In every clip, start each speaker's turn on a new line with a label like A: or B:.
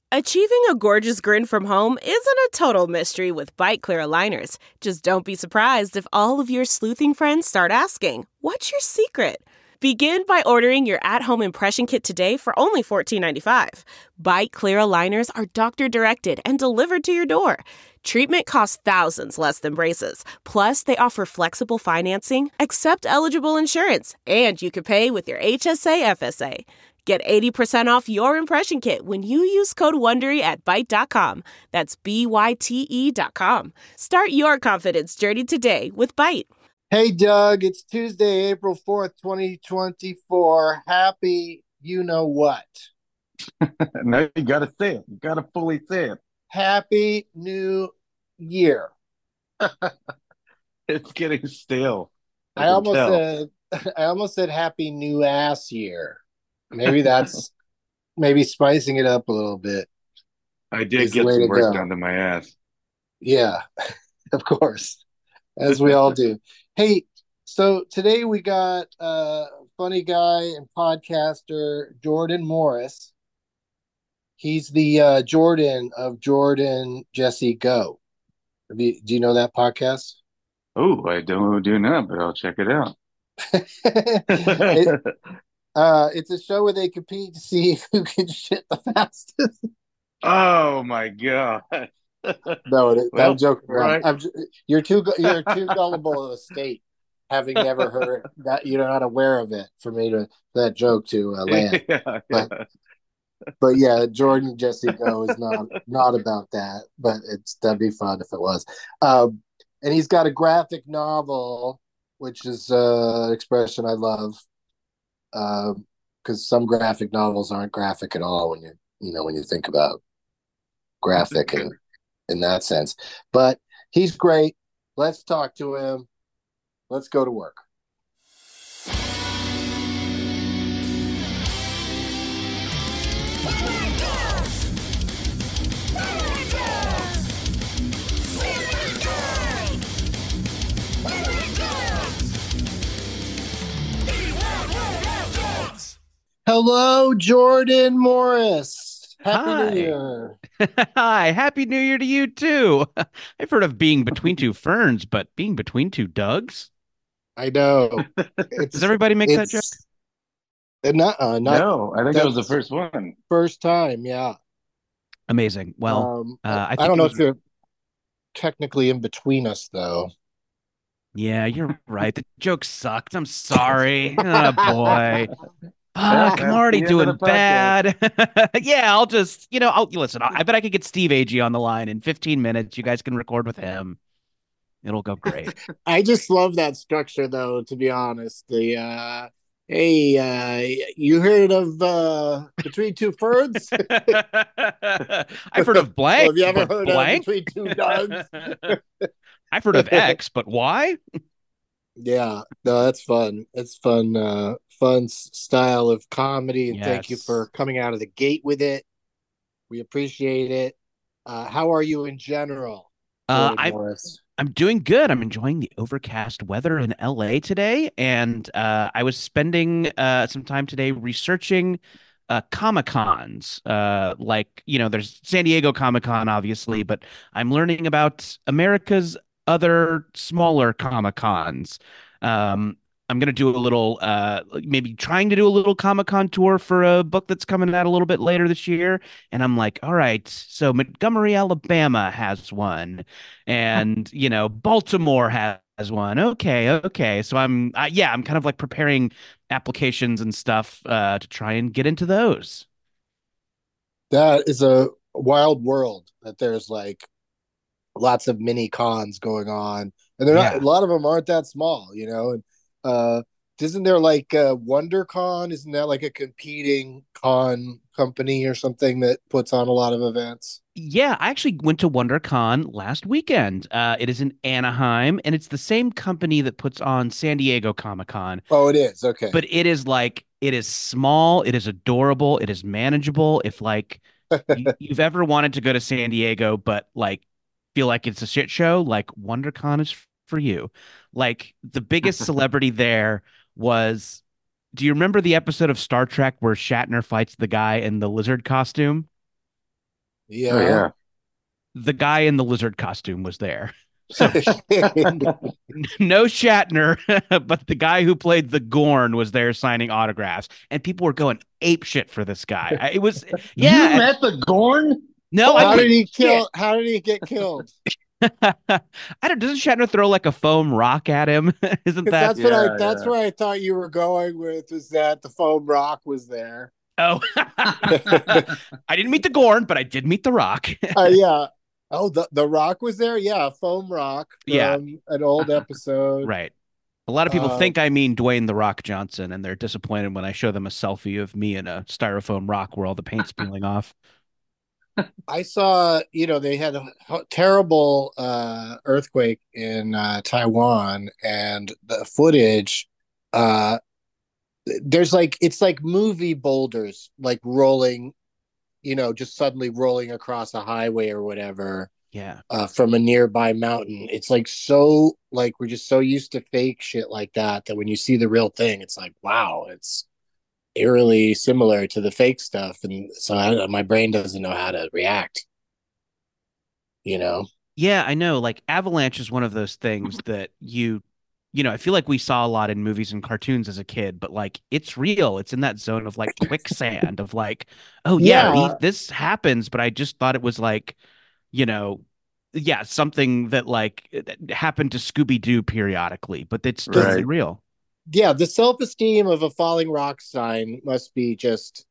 A: Achieving a gorgeous grin from home isn't a total mystery with Bite Clear aligners. Just don't be surprised if all of your sleuthing friends start asking, "What's your secret?" Begin by ordering your at-home impression kit today for only $14.95. Bite Clear aligners are doctor-directed and delivered to your door. Treatment costs thousands less than braces. Plus, they offer flexible financing, accept eligible insurance, and you can pay with your HSA FSA. Get 80% off your impression kit when you use code WONDERY at Byte.com. That's BYTE.com. Start your confidence journey today with Byte.
B: Hey, Doug, it's Tuesday, April 4th, 2024. Happy you know what?
C: No, you got to say it. You got to fully say it.
B: Happy New Year.
C: It's getting stale.
B: I almost said Happy New Ass Year. Maybe that's maybe spicing it up a little bit.
C: I did get some work done to my ass.
B: Yeah, of course, as we all do. Hey, so today we got funny guy and podcaster Jordan Morris. He's the Jordan of Jordan Jesse Go. Do you know that podcast?
C: Oh, I don't do not, but I'll check it out.
B: It's a show where they compete to see who can shit the fastest.
C: Oh my god!
B: No, I'm joking.
C: Right.
B: You're too gullible of a state, having never heard that. You're not aware of it for me to that joke to land.
C: Yeah.
B: But yeah, Jordan Jesse Go is not about that. But that'd be fun if it was. And he's got a graphic novel, which is an expression I love. Because some graphic novels aren't graphic at all when you think about graphic in that sense. But he's great. Let's talk to him. Let's go to work. Hello, Jordan Morris. Happy New Year.
D: Hi, Happy New Year to you too. I've heard of being between two ferns, but being between two Dougs?
B: I know.
D: Does everybody make that joke?
C: No, I think that was the first one.
B: First time, yeah.
D: Amazing. Well,
B: I don't know if you're technically in between us, though.
D: Yeah, you're right. The joke sucked. I'm sorry. Oh, boy. Fuck, I'm already doing bad. Yeah, I'll just, listen, I bet I could get Steve Agee on the line in 15 minutes. You guys can record with him. It'll go great.
B: I just love that structure, though, to be honest. The, hey, you heard of Between Two Ferns?
D: I've heard of blank.
B: Well, have you ever heard
D: blank?
B: of Between Two Dogs?
D: I've heard of X, but why?
B: Yeah, no, that's fun. It's fun, fun style of comedy, and thank you for coming out of the gate with it. We appreciate it. How are you in general, Morris?
D: I'm doing good. I'm enjoying the overcast weather in LA today, and I was spending some time today researching Comic-Cons. There's San Diego Comic-Con, obviously, but I'm learning about America's other smaller Comic-Cons. I'm going to do a little, maybe trying to do a little Comic-Con tour for a book that's coming out a little bit later this year. And I'm like, all right, so Montgomery, Alabama has one. And, Baltimore has one. Okay. So I'm kind of like preparing applications and stuff to try and get into those.
B: That is a wild world that there's like lots of mini cons going on. And they're not, a lot of them aren't that small, and isn't there like WonderCon? Isn't that like a competing con company or something that puts on a lot of events?
D: Yeah, I actually went to WonderCon last weekend. It is in Anaheim, and it's the same company that puts on San Diego Comic-Con.
B: Oh, it is. Okay.
D: But it is small, it is adorable, it is manageable. If you've ever wanted to go to San Diego, but feel like it's a shit show, like WonderCon is for you. Like the biggest celebrity there was, do you remember the episode of Star Trek where Shatner fights the guy in the lizard costume?
C: Oh
B: Yeah.
C: yeah.
D: The guy in the lizard costume was there. So no Shatner, but the guy who played the Gorn was there signing autographs, and people were going ape shit for this guy. It was,
C: You
D: yeah.
C: met the Gorn?
D: No, I
B: How
C: Holy
B: did
D: couldn't
B: he
D: see it.
B: kill? How did he get killed?
D: I don't. Doesn't Shatner throw like a foam rock at him? Isn't
B: Because
D: that?
B: that's
C: Yeah,
B: where I thought you were going with, is that the foam rock was there.
D: Oh, I didn't meet the Gorn, but I did meet the Rock.
B: Yeah. Oh, the rock was there. Yeah, foam rock
D: Yeah,
B: from an old episode.
D: right. A lot of people
B: Uh,
D: think I mean Dwayne the Rock Johnson, and they're disappointed when I show them a selfie of me in a styrofoam rock where all the paint's peeling off.
B: I saw, they had a terrible earthquake in Taiwan, and the footage. Uh, there's like it's like movie boulders, like rolling, just suddenly rolling across a highway or whatever,
D: Yeah.
B: from a nearby mountain. It's like so, like we're just so used to fake shit like that when you see the real thing, it's like, wow, it's eerily similar to the fake stuff, and so my brain doesn't know how to react. You know.
D: Yeah, I know. Like Avalanche is one of those things that I feel like we saw a lot in movies and cartoons as a kid, but like it's real. It's in that zone of like quicksand of like, oh yeah,
B: Yeah,
D: this happens, but I just thought it was like, you know, yeah, something that like happened to Scooby-Doo periodically, but it's totally
C: right.
D: real.
B: yeah. The self-esteem of a falling rock sign must be just,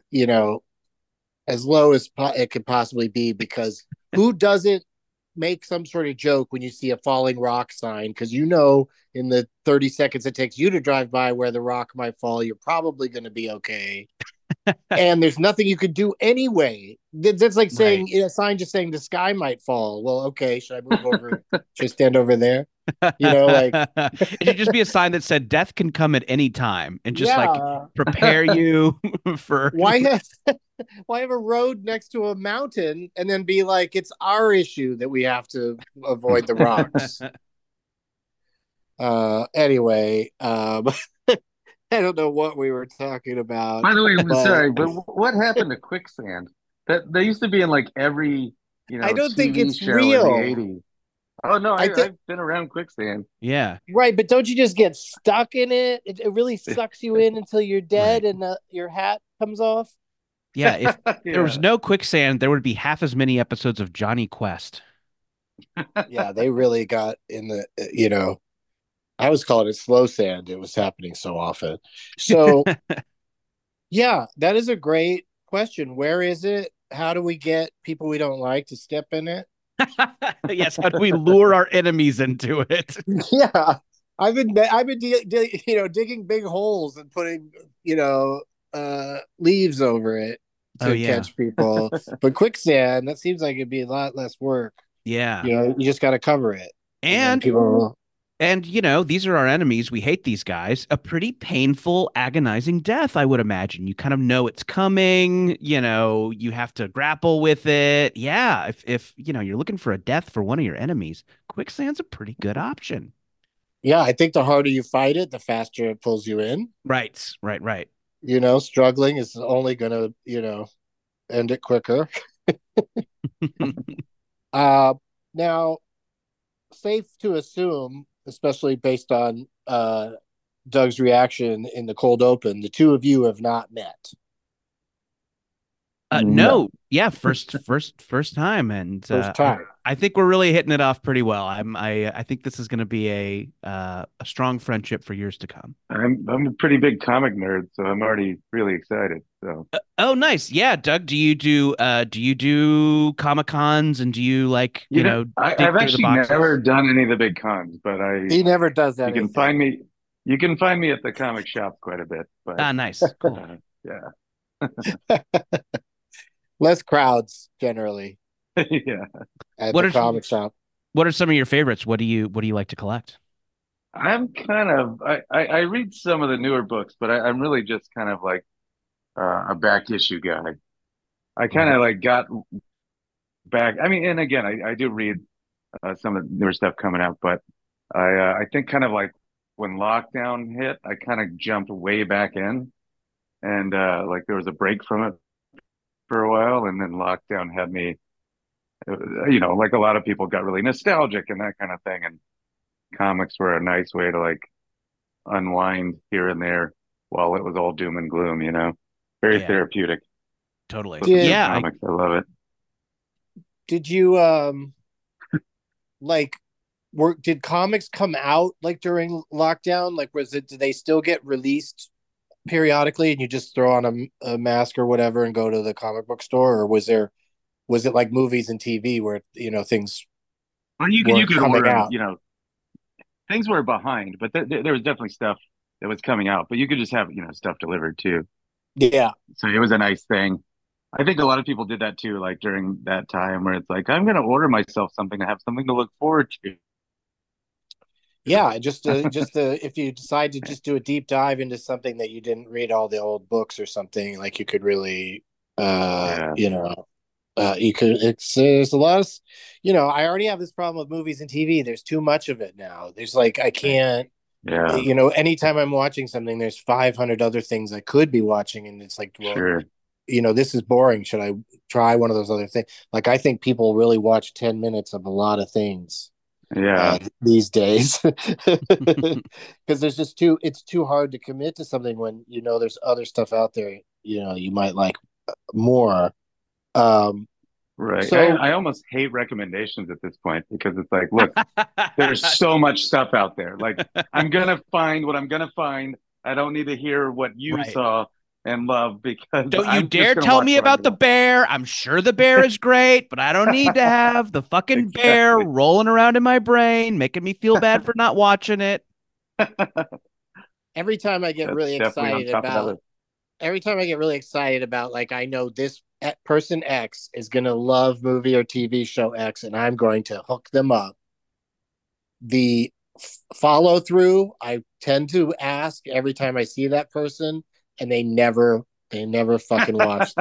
B: as low as it could possibly be, because who doesn't make some sort of joke when you see a falling rock sign? Because in the 30 seconds it takes you to drive by where the rock might fall, you're probably going to be okay. And there's nothing you could do anyway. That's like
D: Right.
B: saying a sign just saying the sky might fall. Well, okay, should I move over? Should I stand over there? Like,
D: It should just be a sign that said death can come at any time and just like
B: yeah.
D: prepare you for
B: Why have why have a road next to a mountain and then be like, it's our issue that we have to avoid the rocks? Anyway, I don't know what we were talking about,
C: By the way,
B: but
C: sorry, but what happened to quicksand? That they used to be in like every,
B: I don't think
C: TV
B: it's
C: show in the
B: real.
C: 80s. Oh no,
B: I think
C: I've been around quicksand.
D: Yeah.
B: Right, but don't you just get stuck in it? It really sucks you in until you're dead
D: Right.
B: and your hat comes off.
D: Yeah, if there was
C: Yeah.
D: no quicksand, there would be half as many episodes of Johnny Quest.
B: Yeah, they really got in I was calling it slow sand. It was happening so often. So, yeah, that is a great question. Where is it? How do we get people we don't like to step in it?
D: Yes, how do we lure our enemies into it?
B: Yeah, digging big holes and putting leaves over it
D: Oh
B: to
D: yeah.
B: catch people. But quicksand, that seems like it'd be a lot less work.
D: Yeah.
B: You just got to cover it, and then
D: And
B: people.
D: these are our enemies. We hate these guys. A pretty painful, agonizing death, I would imagine. You kind of know it's coming, you have to grapple with it. Yeah, if you're looking for a death for one of your enemies, quicksand's a pretty good option.
B: Yeah, I think the harder you fight it, the faster it pulls you in.
D: Right, right, right.
B: Struggling is only gonna end it quicker. Uh, Now, safe to assume, especially based on Doug's reaction in the cold open, the two of you have not met.
C: No.
D: No, yeah, first time, and
B: First time.
D: I think we're really hitting it off pretty well. I think this is going to be a strong friendship for years to come.
C: I'm a pretty big comic nerd, so I'm already really excited. So
D: Oh, nice. Yeah, Doug, do you do Comic Cons and do you like, dig
C: I've
D: through the
C: actually never
D: boxes?
C: done any of the big cons, but
B: He never does
C: you can
B: anything.
C: find me you can find me at the comic shop quite a bit. But
D: Ah, nice. Cool.
C: yeah.
B: Less crowds generally
C: Yeah.
B: at
D: What
B: the
D: are
B: comic shop.
D: what are some of your favorites? What do you like to collect?
C: I read some of the newer books, but I'm really just kind of like a back issue guy. I kind
D: Mhm.
C: of like got back. I mean, and again, I do read some of the newer stuff coming out, but I think kind of like when lockdown hit, I kind of jumped way back in, and like there was a break from it for a while, and then lockdown had me, like a lot of people got really nostalgic and that kind of thing. And comics were a nice way to like unwind here and there while it was all doom and gloom, very
D: Yeah,
C: therapeutic.
D: totally.
C: Listen to
B: Did
D: Yeah,
C: comics. I love it.
B: did you like did comics come out like during lockdown? Like did they still get released periodically and you just throw on a mask or whatever and go to the comic book store, or was it like movies and TV where things
C: Well, you
B: weren't
C: could
B: coming
C: order them,
B: out?
C: things were behind, but there was definitely stuff that was coming out, but you could just have, stuff delivered too.
B: Yeah.
C: So it was a nice thing. I think a lot of people did that too, like during that time where it's like, I'm going to order myself something to have something to look forward to.
B: Yeah, if you decide to just do a deep dive into something that you didn't read all the old books or something, like you could really
C: Yeah,
B: you could it's there's a lot of I already have this problem with movies and TV. There's too much of it now. There's like I
C: right.
B: can't
C: Yeah,
B: anytime I'm watching something, there's 500 other things I could be watching, and it's like, well,
C: sure.
B: this is boring. Should I try one of those other things? Like I think people really watch 10 minutes of a lot of things
C: Yeah,
B: these days because it's too hard to commit to something when there's other stuff out there you might like more. um
C: right. I,
B: so
C: I almost hate recommendations at this point because it's like, look, there's so much stuff out there. Like, I'm going to find what I'm going to find. I don't need to hear what you
D: right.
C: saw and love because
D: Don't you
C: I'm just
D: dare
C: going to
D: tell
C: watch
D: me
C: what I'm
D: about
C: going
D: the
C: to
D: bear. I'm sure the bear is great, but I don't need to have the fucking bear
C: Exactly.
D: rolling around in my brain, making me feel bad for not watching it.
B: every time I get
C: That's
B: really
C: definitely on
B: excited
C: top of that
B: about
C: list.
B: every time I get really excited about, like, I know this person X is going to love movie or TV show X and I'm going to hook them up, the follow through I tend to ask every time I see that person, and they never fucking watch.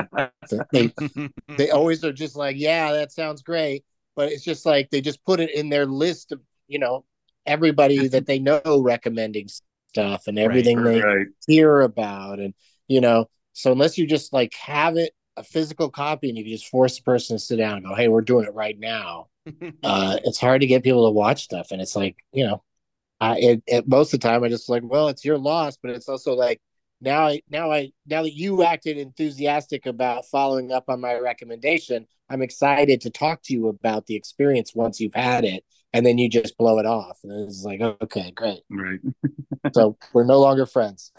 B: They always are just like, yeah, that sounds great, but it's just like they just put it in their list of everybody that they know recommending stuff and
D: Right.
B: everything they
C: Right.
B: hear about. And so unless you just like have it a physical copy and you can just force the person to sit down and go, hey, we're doing it right now, it's hard to get people to watch stuff. And it's like, most of the time I just like, well, it's your loss, but it's also like, now that you acted enthusiastic about following up on my recommendation, I'm excited to talk to you about the experience once you've had it, and then you just blow it off, and it's like, okay, great.
C: Right.
B: So we're no longer friends.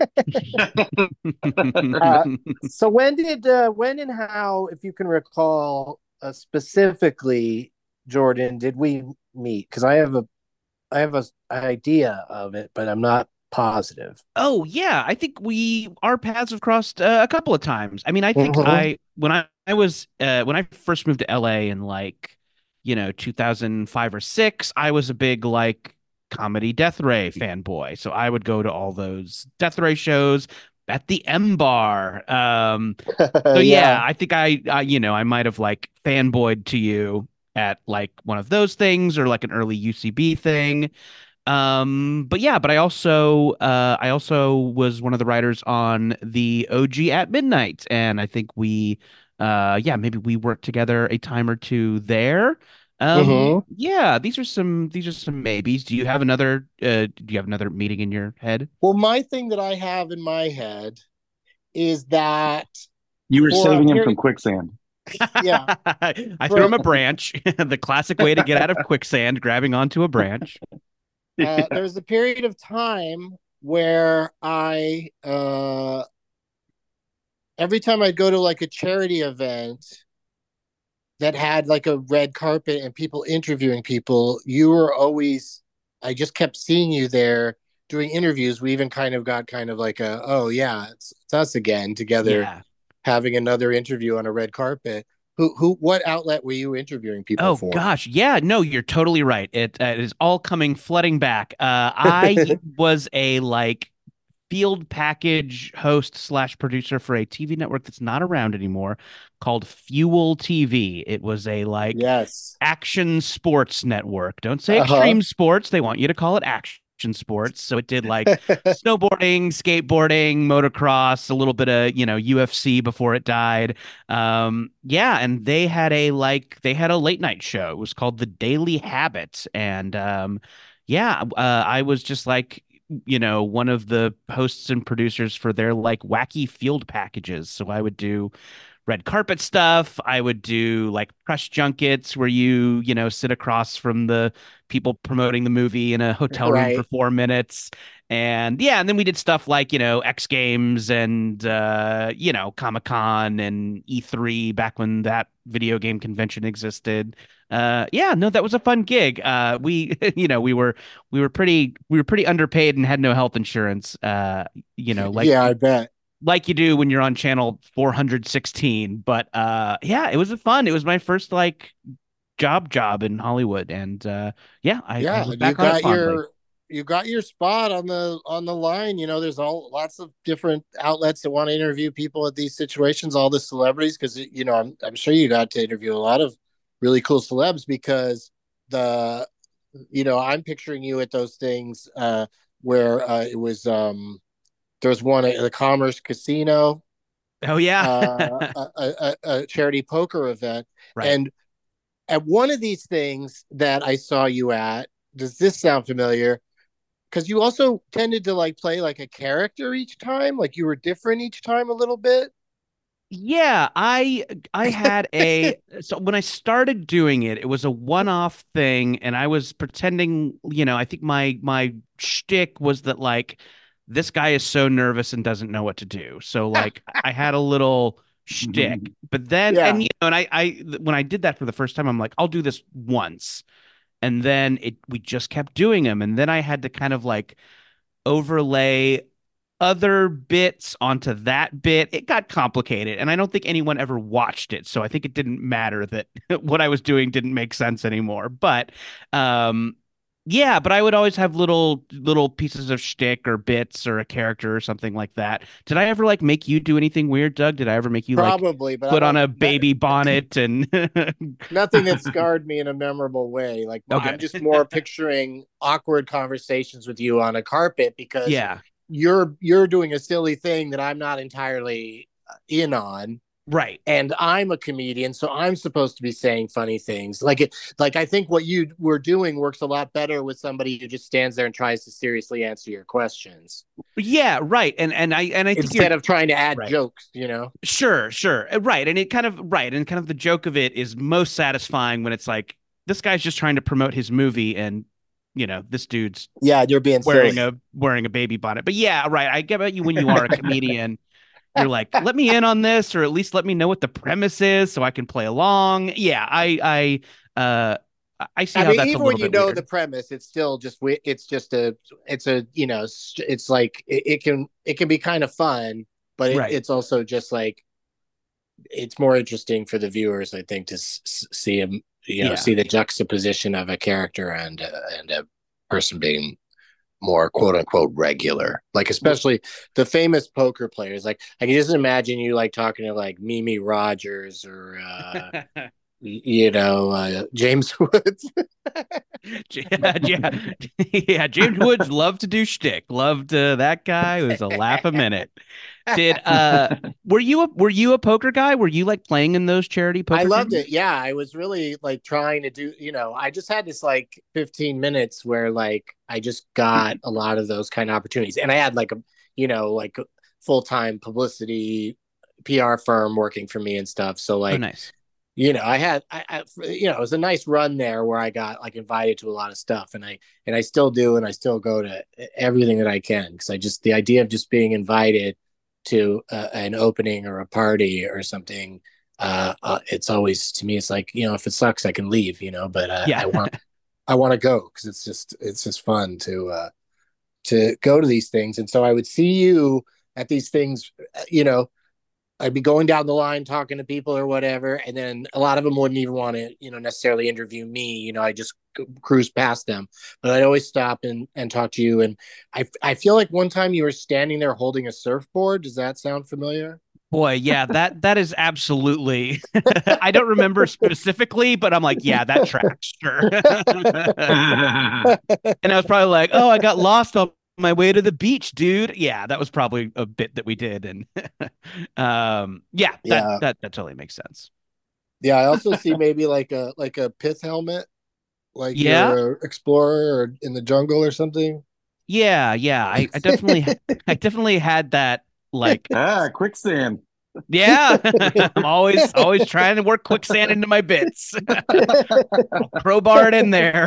B: uh, so when and how, if you can recall specifically, Jordan, did we meet? Because I have a idea of it, but I'm not positive.
D: Oh yeah, I think our paths have crossed a couple of times. I mean, I think
B: Mm-hmm.
D: when I first moved to LA in like 2005 or 6, I was a big like comedy Death Ray fanboy. So I would go to all those Death Ray shows at the M Bar. So yeah,
B: Yeah.
D: I think I might have like fanboyed to you at like one of those things or like an early UCB thing. But I also was one of the writers on the OG at Midnight, and I think maybe we worked together a time or two there.
B: Mm-hmm.
D: Yeah, these are some maybes. Do you have another meeting in your head?
B: Well, my thing that I have in my head is that
C: You were
B: for a
C: saving him from
B: period,
C: quicksand.
B: yeah,
D: I threw him
B: for
D: a branch, the classic way to get out of quicksand, grabbing onto a branch.
C: Yeah.
B: there was a period of time where I every time I go to like a charity event that had like a red carpet and people interviewing people, you were always, I just kept seeing you there doing interviews. We even kind of got kind of like oh yeah, it's us again together
D: Yeah.
B: having another interview on a red carpet. What outlet were you interviewing people
D: Oh
B: for?
D: gosh, yeah, no, you're totally right. It is all coming flooding back. I was a like field package host slash producer for a TV network that's not around anymore called Fuel TV. It was a like
B: Yes.
D: action sports network. Don't say
B: Uh-huh.
D: extreme sports. They want you to call it action action sports. So it did like snowboarding, skateboarding, motocross, a little bit of, UFC before it died. Yeah, and they had a late night show. It was called The Daily Habit. And yeah, I was just like, one of the hosts and producers for their like wacky field packages. So I would do red carpet stuff. I would do like press junkets where sit across from the people promoting the movie in a hotel room for
B: Right.
D: 4 minutes. And yeah, and then we did stuff like, X Games and Comic-Con and E3 back when that video game convention existed. Yeah, no, that was a fun gig. We we were pretty underpaid and had no health insurance. Like
B: Yeah, I bet.
D: like you do when you're on channel 416. But yeah, it was fun. It was my first like job in Hollywood. And yeah, I
B: Yeah,
D: look back on it fondly.
B: you got your spot on the line. There's lots of different outlets that want to interview people at these situations, all the celebrities, because I'm sure you got to interview a lot of really cool celebs because the I'm picturing you at those things where it was there was one at the Commerce Casino,
D: Oh yeah.
B: a charity poker event,
D: Right.
B: and at one of these things that I saw you at, does this sound familiar? Because you also tended to like play like a character each time, like you were different each time a little bit.
D: Yeah, I had a so when I started doing it, it was a one-off thing, and I was pretending, I think my shtick was that like this guy is so nervous and doesn't know what to do. So like I had a little shtick, but then
B: Yeah,
D: and I when I did that for the first time, I'm like, I'll do this once, and then we just kept doing them, and then I had to kind of like overlay other bits onto that bit. It got complicated, and I don't think anyone ever watched it. So I think it didn't matter that what I was doing didn't make sense anymore. But yeah, but I would always have little pieces of shtick or bits or a character or something like that. Did I ever like make you do anything weird, Doug? Did I ever make you like
B: probably, but I
D: put on
B: don't.
D: a baby bonnet and
B: Nothing that scarred me in a memorable way. Like
D: oh
B: I'm
D: good.
B: just more picturing awkward conversations with you on a carpet because
D: Yeah,
B: you're doing a silly thing that I'm not entirely in on,
D: right.
B: and I'm a comedian, so I'm supposed to be saying funny things. Like I think what you were doing works a lot better with somebody who just stands there and tries to seriously answer your questions
D: Yeah, right. And I think you're
B: instead of trying to add
D: right.
B: jokes.
D: Sure, sure. Right. And it kind of right. And kind of the joke of it is most satisfying when it's like this guy's just trying to promote his movie and this dude's
B: Yeah, you're being
D: wearing
B: silly.
D: a baby bonnet. But yeah, right. I get about you when you are a comedian. You're like, let me in on this, or at least let me know what the premise is so I can play along. Yeah, I see
B: I
D: how
B: mean,
D: that's a
B: even when
D: little
B: you
D: bit
B: know the
D: weird.
B: premise, it's still just it's a it's like it can be kind of fun, but
D: Right.
B: it's also just like it's more interesting for the viewers, I think, to see him,
D: Yeah.
B: see the juxtaposition of a character and a person being more quote unquote regular. Like especially the famous poker players. Like I can just imagine you like talking to like Mimi Rogers or James Woods.
D: Yeah, yeah, yeah. James Woods loved to do shtick. Loved that guy was a laugh a minute. Did were you a poker guy? Were you like playing in those charity
B: I
D: poker
B: loved it.
D: tournaments?
B: Yeah, I was really like trying to do, I just had this like 15 minutes where like I just got a lot of those kind of opportunities. And I had like like a full-time publicity PR firm working for me and stuff. So
D: Oh,
B: like,
D: nice.
B: I had it was a nice run there where I got like invited to a lot of stuff and I still do and I still go to everything that I can because I just the idea of just being invited to an opening or a party or something it's always to me it's like if it sucks I can leave but
D: Yeah.
B: I want to go because it's just fun to go to these things and so I would see you at these things I'd be going down the line talking to people or whatever, and then a lot of them wouldn't even want to, necessarily interview me. I just cruise past them, but I'd always stop and talk to you. And I feel like one time you were standing there holding a surfboard. Does that sound familiar?
D: Boy, yeah, that is absolutely. I don't remember specifically, but I'm like, yeah, that tracks, sure. And I was probably like, oh, I got lost on my way to the beach, dude. Yeah, that was probably a bit that we did, and yeah, that
B: Yeah.
D: that that totally makes sense.
B: Yeah, I also see maybe like a pith helmet, like
D: Yeah,
B: you're a explorer or in the jungle or something.
D: yeah. I definitely had that. Like,
C: Quicksand.
D: yeah, I'm always trying to work quicksand into my bits. I'll crowbar it in there.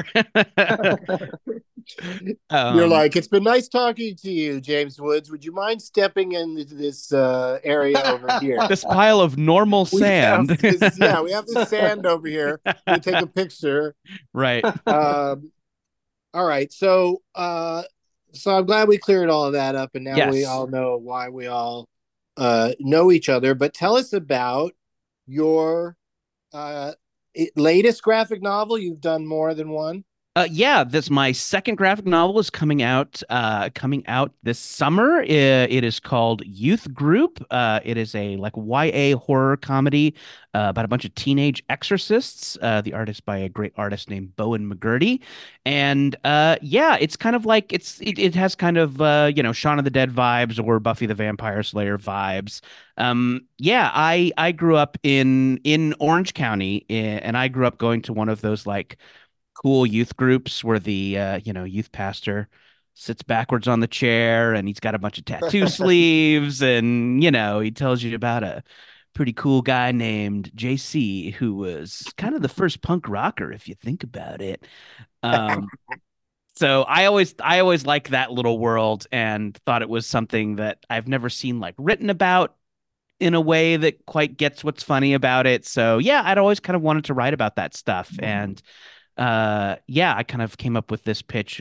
B: You're
D: um,
B: like, it's been nice talking to you, James Woods. Would you mind stepping into this area over here?
D: this pile of normal
B: We have
D: sand.
B: this, yeah, we have this sand over here. We take a picture.
D: Right.
B: Um, all right, so I'm glad we cleared all of that up, and now we
D: Yes.
B: all know why we all know each other. But tell us about your uh, latest graphic novel. You've done more than one.
D: Yeah, this my second graphic novel is coming out this summer. It is called Youth Group. It is a like YA horror comedy about a bunch of teenage exorcists. The artist by a great artist named Bowen McGurty, and yeah, it's kind of like it has kind of Shaun of the Dead vibes or Buffy the Vampire Slayer vibes. Yeah, I grew up in Orange County, and I grew up going to one of those like cool youth groups where the youth pastor sits backwards on the chair and he's got a bunch of tattoo sleeves, and he tells you about a pretty cool guy named JC who was kind of the first punk rocker if you think about it. Um so I always liked that little world and thought it was something that I've never seen like written about in a way that quite gets what's funny about it. So yeah, I'd always kind of wanted to write about that stuff. And yeah, I kind of came up with this pitch.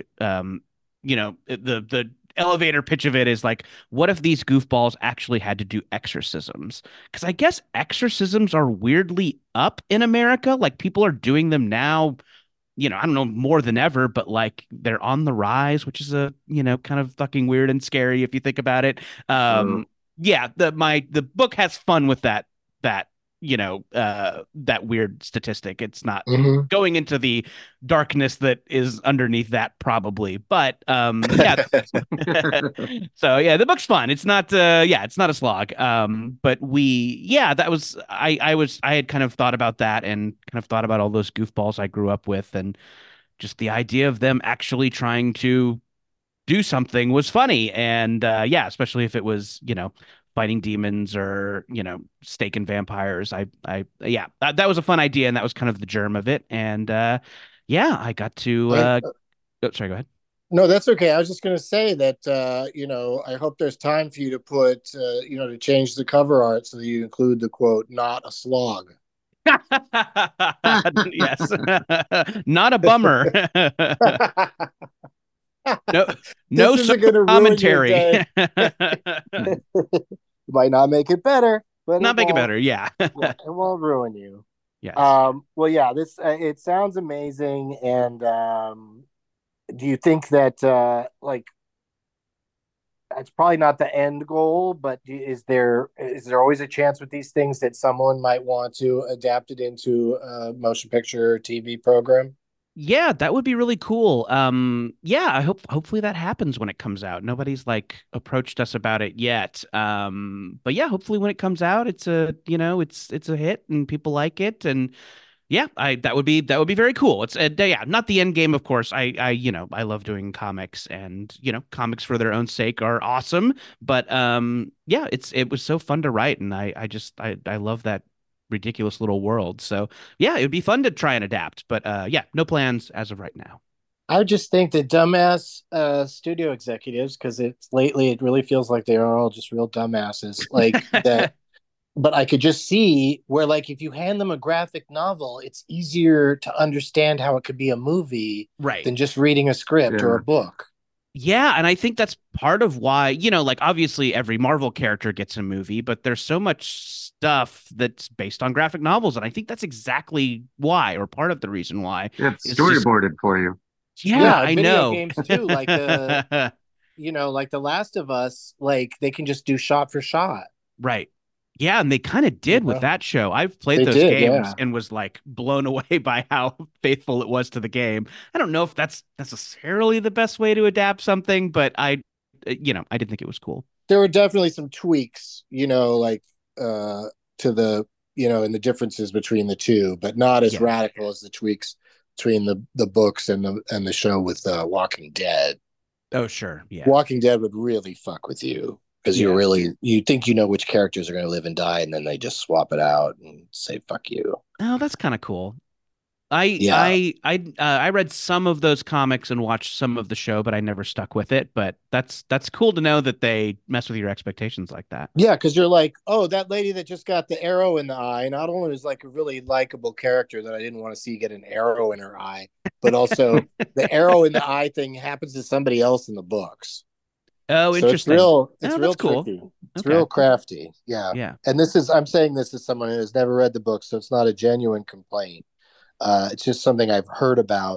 D: The elevator pitch of it is like, what if these goofballs actually had to do exorcisms? Because I guess exorcisms are weirdly up in America. Like people are doing them now, I don't know, more than ever, but like they're on the rise, which is kind of fucking weird and scary if you think about it.
C: Mm.
D: Yeah, the book has fun with that that weird statistic. It's not
B: Mm-hmm.
D: going into the darkness that is underneath that probably, but yeah. So yeah, the book's fun. It's not it's not a slog. But I had kind of thought about that and kind of thought about all those goofballs I grew up with, and just the idea of them actually trying to do something was funny. And yeah, especially if it was, fighting demons or, staking vampires. Yeah, that was a fun idea, and that was kind of the germ of it. And yeah, I got to
B: I,
D: oh, sorry, go ahead.
B: no, that's okay. I was just going to say that I hope there's time for you to put to change the cover art so that you include the quote "not a slog."
D: Yes. Not a bummer. No,
B: This
D: no
B: isn't
D: social
B: going to ruin your day.
D: commentary.
B: Might not make it better, but
D: Not make it better. Yeah.
B: yeah, it won't ruin you.
D: Yes.
B: Well, yeah, this it sounds amazing. And do you think that like it's probably not the end goal, but is there always a chance with these things that someone might want to adapt it into a motion picture or TV program?
D: Yeah, that would be really cool. Yeah, hopefully that happens when it comes out. Nobody's like approached us about it yet. But yeah, hopefully when it comes out, it's a hit and people like it. And yeah, I that would be very cool. It's yeah, not the end game, of course. I love doing comics, and comics for their own sake are awesome. But yeah, it was so fun to write, and I love that ridiculous little world. So yeah, it would be fun to try and adapt. But yeah, no plans as of right now.
B: I just think that dumbass studio executives, because it's lately it really feels like they are all just real dumbasses, like that. But I could just see where, like, if you hand them a graphic novel, it's easier to understand how it could be a movie
D: Right.
B: than just reading a script or
C: Yeah.
B: a book.
D: Yeah, and I think that's part of why, like obviously every Marvel character gets a movie, but there's so much stuff that's based on graphic novels, and I think that's exactly why, or part of the reason why.
C: It's
D: It's just,
C: storyboarded for you.
D: yeah,
B: Yeah,
D: I
B: video
D: know.
B: games too, like like The Last of Us, like they can just do shot for shot.
D: Right. Yeah, and they kind of
B: You
D: did with
B: know?
D: that show. I've played
B: They
D: those
B: did,
D: games
B: yeah.
D: and was like blown away by how faithful it was to the game. I don't know if that's necessarily the best way to adapt something, but I did think it was cool.
B: There were definitely some tweaks, like uh to the in the differences between the two, but not as
D: Yeah.
B: radical as the tweaks between the books and the show with Walking Dead.
D: Oh, sure. Yeah.
B: Walking Dead would really fuck with you because
D: Yeah.
B: you think you know which characters are going to live and die, and then they just swap it out and say fuck you.
D: Oh, that's kind of cool. I
B: Yeah,
D: I read some of those comics and watched some of the show, but I never stuck with it. But that's cool to know that they mess with your expectations like that.
B: yeah, because you're like, oh, that lady that just got the arrow in the eye. Not only is like a really likable character that I didn't want to see get an arrow in her eye, but also the arrow in the eye thing happens to somebody else in the books.
D: Oh,
B: So it's
D: interesting.
B: real, it's
D: Oh,
B: real
D: that's cool.
B: tricky. It's
D: Okay.
B: real crafty. Yeah.
D: Yeah.
B: And I'm saying this as someone who has never read the book, so it's not a genuine complaint. It's just something I've heard about,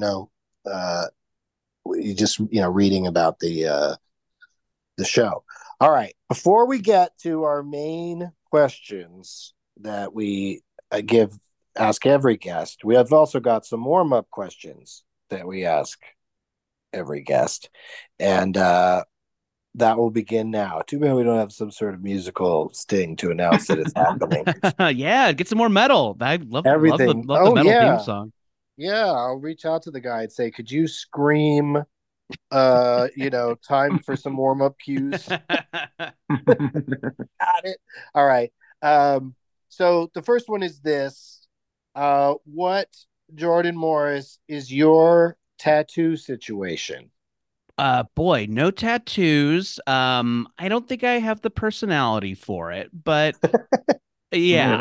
B: you just, reading about the show. All right. Before we get to our main questions that we ask every guest, we have also got some warm up questions that we ask every guest. And that will begin now. Too bad we don't have some sort of musical sting to announce that it's happening.
D: Yeah, get some more metal. I
B: Everything.
D: love the
B: Oh
D: metal theme
B: yeah,
D: song.
B: yeah. I'll reach out to the guy and say, could you scream? Time for some warm up cues. Got it. All right. So the first one is this. What, Jordan Morris, is your tattoo situation?
D: Boy, no tattoos. I don't think I have the personality for it, but yeah,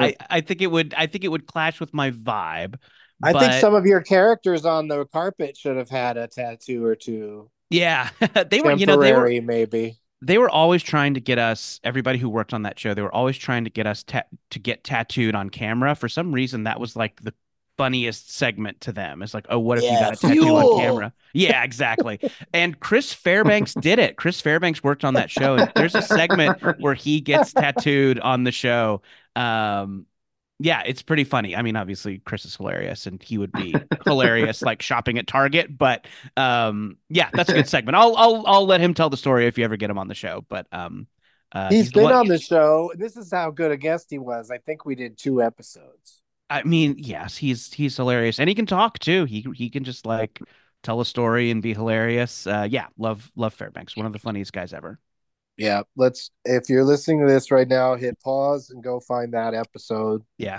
D: I think it would clash with my vibe.
B: I think
D: But
B: some of your characters on the carpet should have had a tattoo or two.
D: yeah,
B: Temporary, maybe.
D: they were always trying to get us, everybody who worked on that show, they were always trying to get us to get tattooed on camera. For some reason, that was like the funniest segment to them. It's like, oh, what if you
B: Yeah,
D: got a tattoo on
B: fuel.
D: camera? Yeah, exactly. And Chris Fairbanks did it. Chris Fairbanks worked on that show, and there's a segment where he gets tattooed on the show. Um, yeah, it's pretty funny. I mean, obviously Chris is hilarious and he would be hilarious like shopping at Target, but yeah, that's a good segment. I'll let him tell the story if you ever get him on the show, but
B: He's
D: he's the
B: been
D: one.
B: on the show. This is how good a guest he was. I think we did 2 episodes.
D: I mean, yes, he's hilarious and he can talk too. He can just like tell a story and be hilarious. Yeah, love Fairbanks, one of the funniest guys ever.
B: Yeah, if you're listening to this right now, hit pause and go find that episode.
D: Yeah.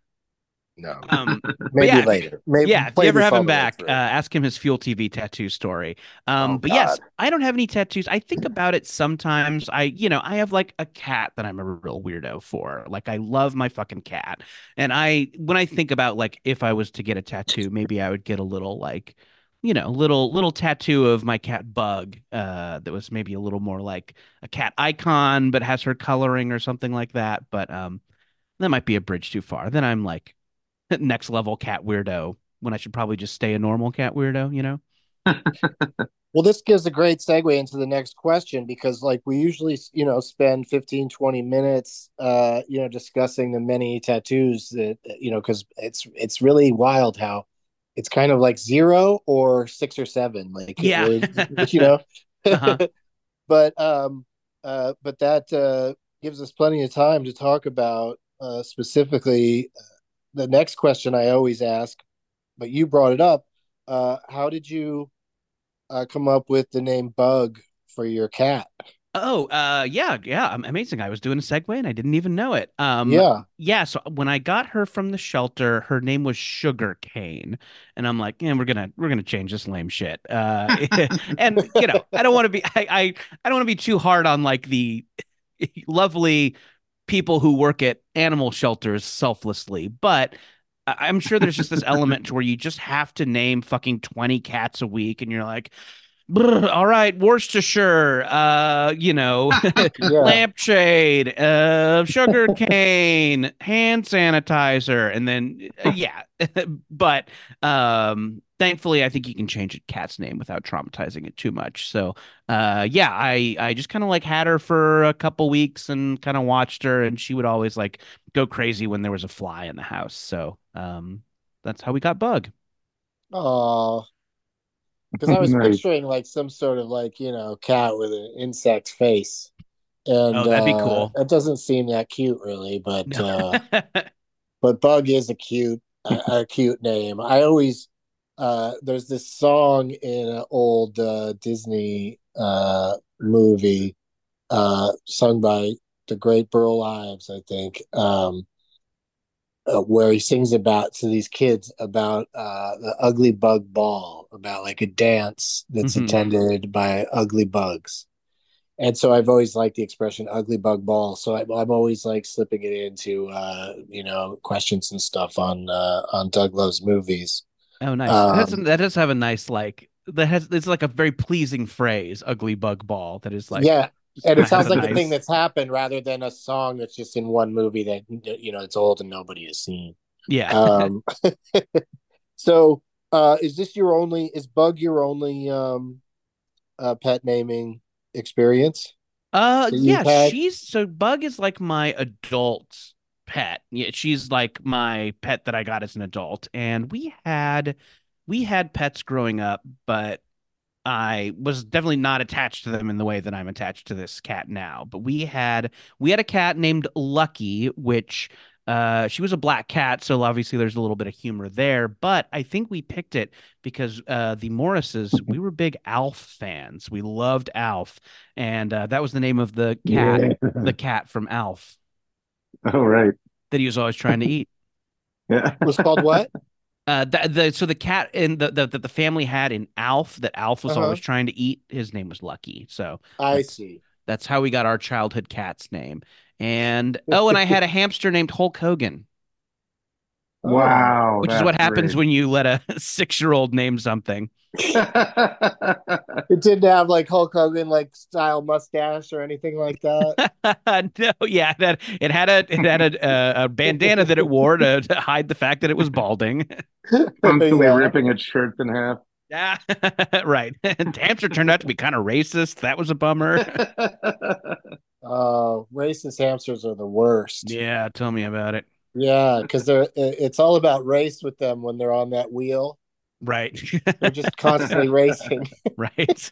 B: No,
D: But
B: maybe later. Maybe
D: yeah, if you
B: play
D: ever
B: this
D: have
B: all
D: him
B: the way
D: back,
B: through.
D: ask him his Fuel TV tattoo story.
B: Oh
D: But yes,
B: God.
D: I don't have any tattoos. I think about it sometimes. I have like a cat that I'm a real weirdo for. Like I love my fucking cat. And when I think about like if I was to get a tattoo, maybe I would get a little like, little tattoo of my cat Bug, that was maybe a little more like a cat icon, but has her coloring or something like that. But that might be a bridge too far. Then I'm like next level cat weirdo when I should probably just stay a normal cat weirdo?
B: Well, this gives a great segue into the next question because like we usually, spend 15, 20 minutes discussing the many tattoos that because it's really wild how it's kind of like 0 or 6 or 7. Like it
D: Yeah.
B: really, you know.
D: Uh-huh.
B: But that gives us plenty of time to talk about specifically the next question I always ask, but you brought it up. How did you come up with the name Bug for your cat?
D: Oh, yeah, amazing. I was doing a segue and I didn't even know it.
B: Yeah.
D: Yeah, so when I got her from the shelter, her name was Sugar Cane, and I'm like, yeah, we're gonna change this lame shit. And I don't want to be I don't want to be too hard on like the lovely people who work at animal shelters selflessly, but I'm sure there's just this element to where you just have to name fucking 20 cats a week, and you're like, All right, Worcestershire,
B: Yeah.
D: lampshade, sugar cane, hand sanitizer, and then yeah. But thankfully, I think you can change a cat's name without traumatizing it too much. So, yeah, I just kind of like had her for a couple weeks and kind of watched her, and she would always like go crazy when there was a fly in the house. So, that's how we got Bug.
B: Oh, because I was
C: Nice.
B: picturing like some sort of like, cat with an insect face. And
D: Oh, that'd be cool.
B: it doesn't seem that cute really, but
D: No.
B: Bug is a cute name. I always there's this song in an old Disney movie sung by the great Burl Ives, I think, where he sings about to these kids about the ugly bug ball, about like a dance that's
D: Mhm.
B: attended by ugly bugs. And so I've always liked the expression "ugly bug ball." So I'm always like slipping it into questions and stuff on Doug Love's movies.
D: Oh, nice.
B: Um,
D: That does have a nice like that has it's like a very pleasing phrase, ugly bug ball, that is like
B: yeah,
D: just
B: and it
D: kind of has
B: sounds
D: a
B: like a thing
D: nice
B: that's happened rather than a song that's just in one movie that it's old and nobody has seen.
D: yeah.
B: Um, so is Bug your only pet naming experience that
D: Yeah,
B: you've had?
D: Bug is like my adult pet. Yeah, she's like my pet that I got as an adult. And we had pets growing up, but I was definitely not attached to them in the way that I'm attached to this cat now. But we had a cat named Lucky, which she was a black cat, so obviously there's a little bit of humor there. But I think we picked it because the Morrises, we were big Alf fans. We loved Alf, and that was the name of
C: Yeah.
D: the cat from Alf
C: Oh, right.
D: that he was always trying to eat.
B: It was called what?
D: The cat in the family had in Alf that Alf was always
B: Uh-huh.
D: trying to eat. His name was Lucky. So
B: I
D: that's
B: see.
D: that's how we got our childhood cat's name. And oh, and I had a hamster named Hulk Hogan,
B: Oh.
C: Wow,
D: which is
C: that's
D: what happens
C: great.
D: when you let a 6-year-old name something.
B: It didn't have like Hulk Hogan like style mustache or anything like that.
D: No, yeah, that it had a bandana that it wore to hide the fact that it was balding.
C: Constantly
B: Yeah.
C: ripping its shirts in half.
D: Yeah, right. And hamster turned out to be kind of racist. That was a bummer.
B: Racist hamsters are the worst.
D: Yeah, tell me about it.
B: Yeah, because it's all about race with them when they're on that wheel.
D: Right.
B: They're just constantly racing.
D: Right.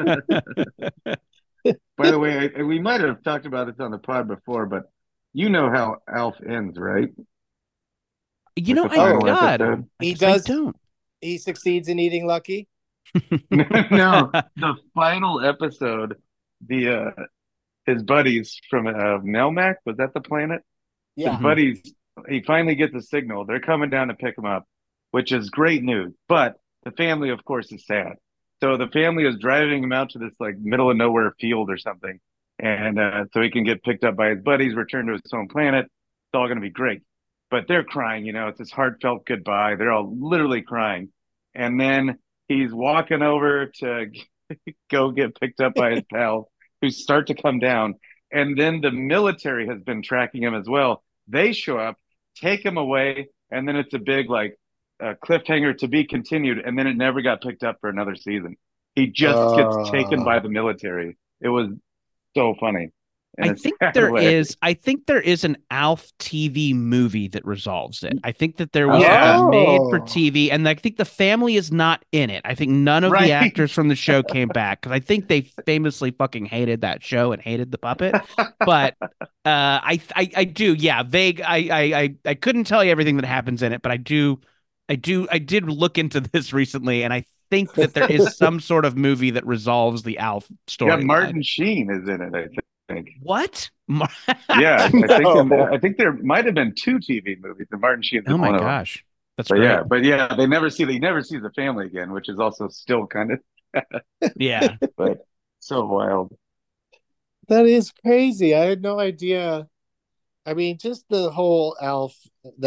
C: By the way, we might have talked about this on the pod before, but you know how Alf ends, right?
D: You
C: Like
D: know,
C: the
D: I
C: final
B: Oh,
D: God,
C: episode.
D: I
B: he
D: guess I
B: does.
D: don't.
B: He succeeds in eating Lucky.
C: No, the final episode, the his buddies from Melmac, was that the planet? His
B: Yeah.
D: Mhm.
C: buddies, he finally gets a signal. They're coming down to pick him up, which is great news. But the family, of course, is sad. So the family is driving him out to this like middle of nowhere field or something, and so he can get picked up by his buddies, return to his home planet. It's all going to be great. But they're crying, it's this heartfelt goodbye. They're all literally crying, and then he's walking over to go get picked up by his pals who start to come down. And then the military has been tracking him as well. They show up, take him away, and then it's a big like cliffhanger to be continued. And then it never got picked up for another season. He just gets taken by
B: Uh,
C: the military. It was so funny in a sad way.
D: I think there is an Alf TV movie that resolves it. I think that there was like a
C: Yeah,
D: made for
B: oh.
D: TV, and I think the family is not in it. I think none of the
C: right.
D: actors from the show came back because I think they famously fucking hated that show and hated the puppet. But I do, yeah, vague. I couldn't tell you everything that happens in it, but I did look into this recently, and I think that there is some sort of movie that resolves the Alf
C: Yeah,
D: storyline.
C: Martin Sheen is in it, I think.
D: What?
C: Yeah,
B: No.
C: I think there might have been two TV movies, and Martin Sheen's
D: Oh
C: in
D: my
C: one of them.
D: gosh. That's
C: Yeah,
D: great.
C: but yeah, he never sees the family again, which is also still kind of
D: Yeah.
C: but so wild.
B: That is crazy. I had no idea. I mean, just the whole Alf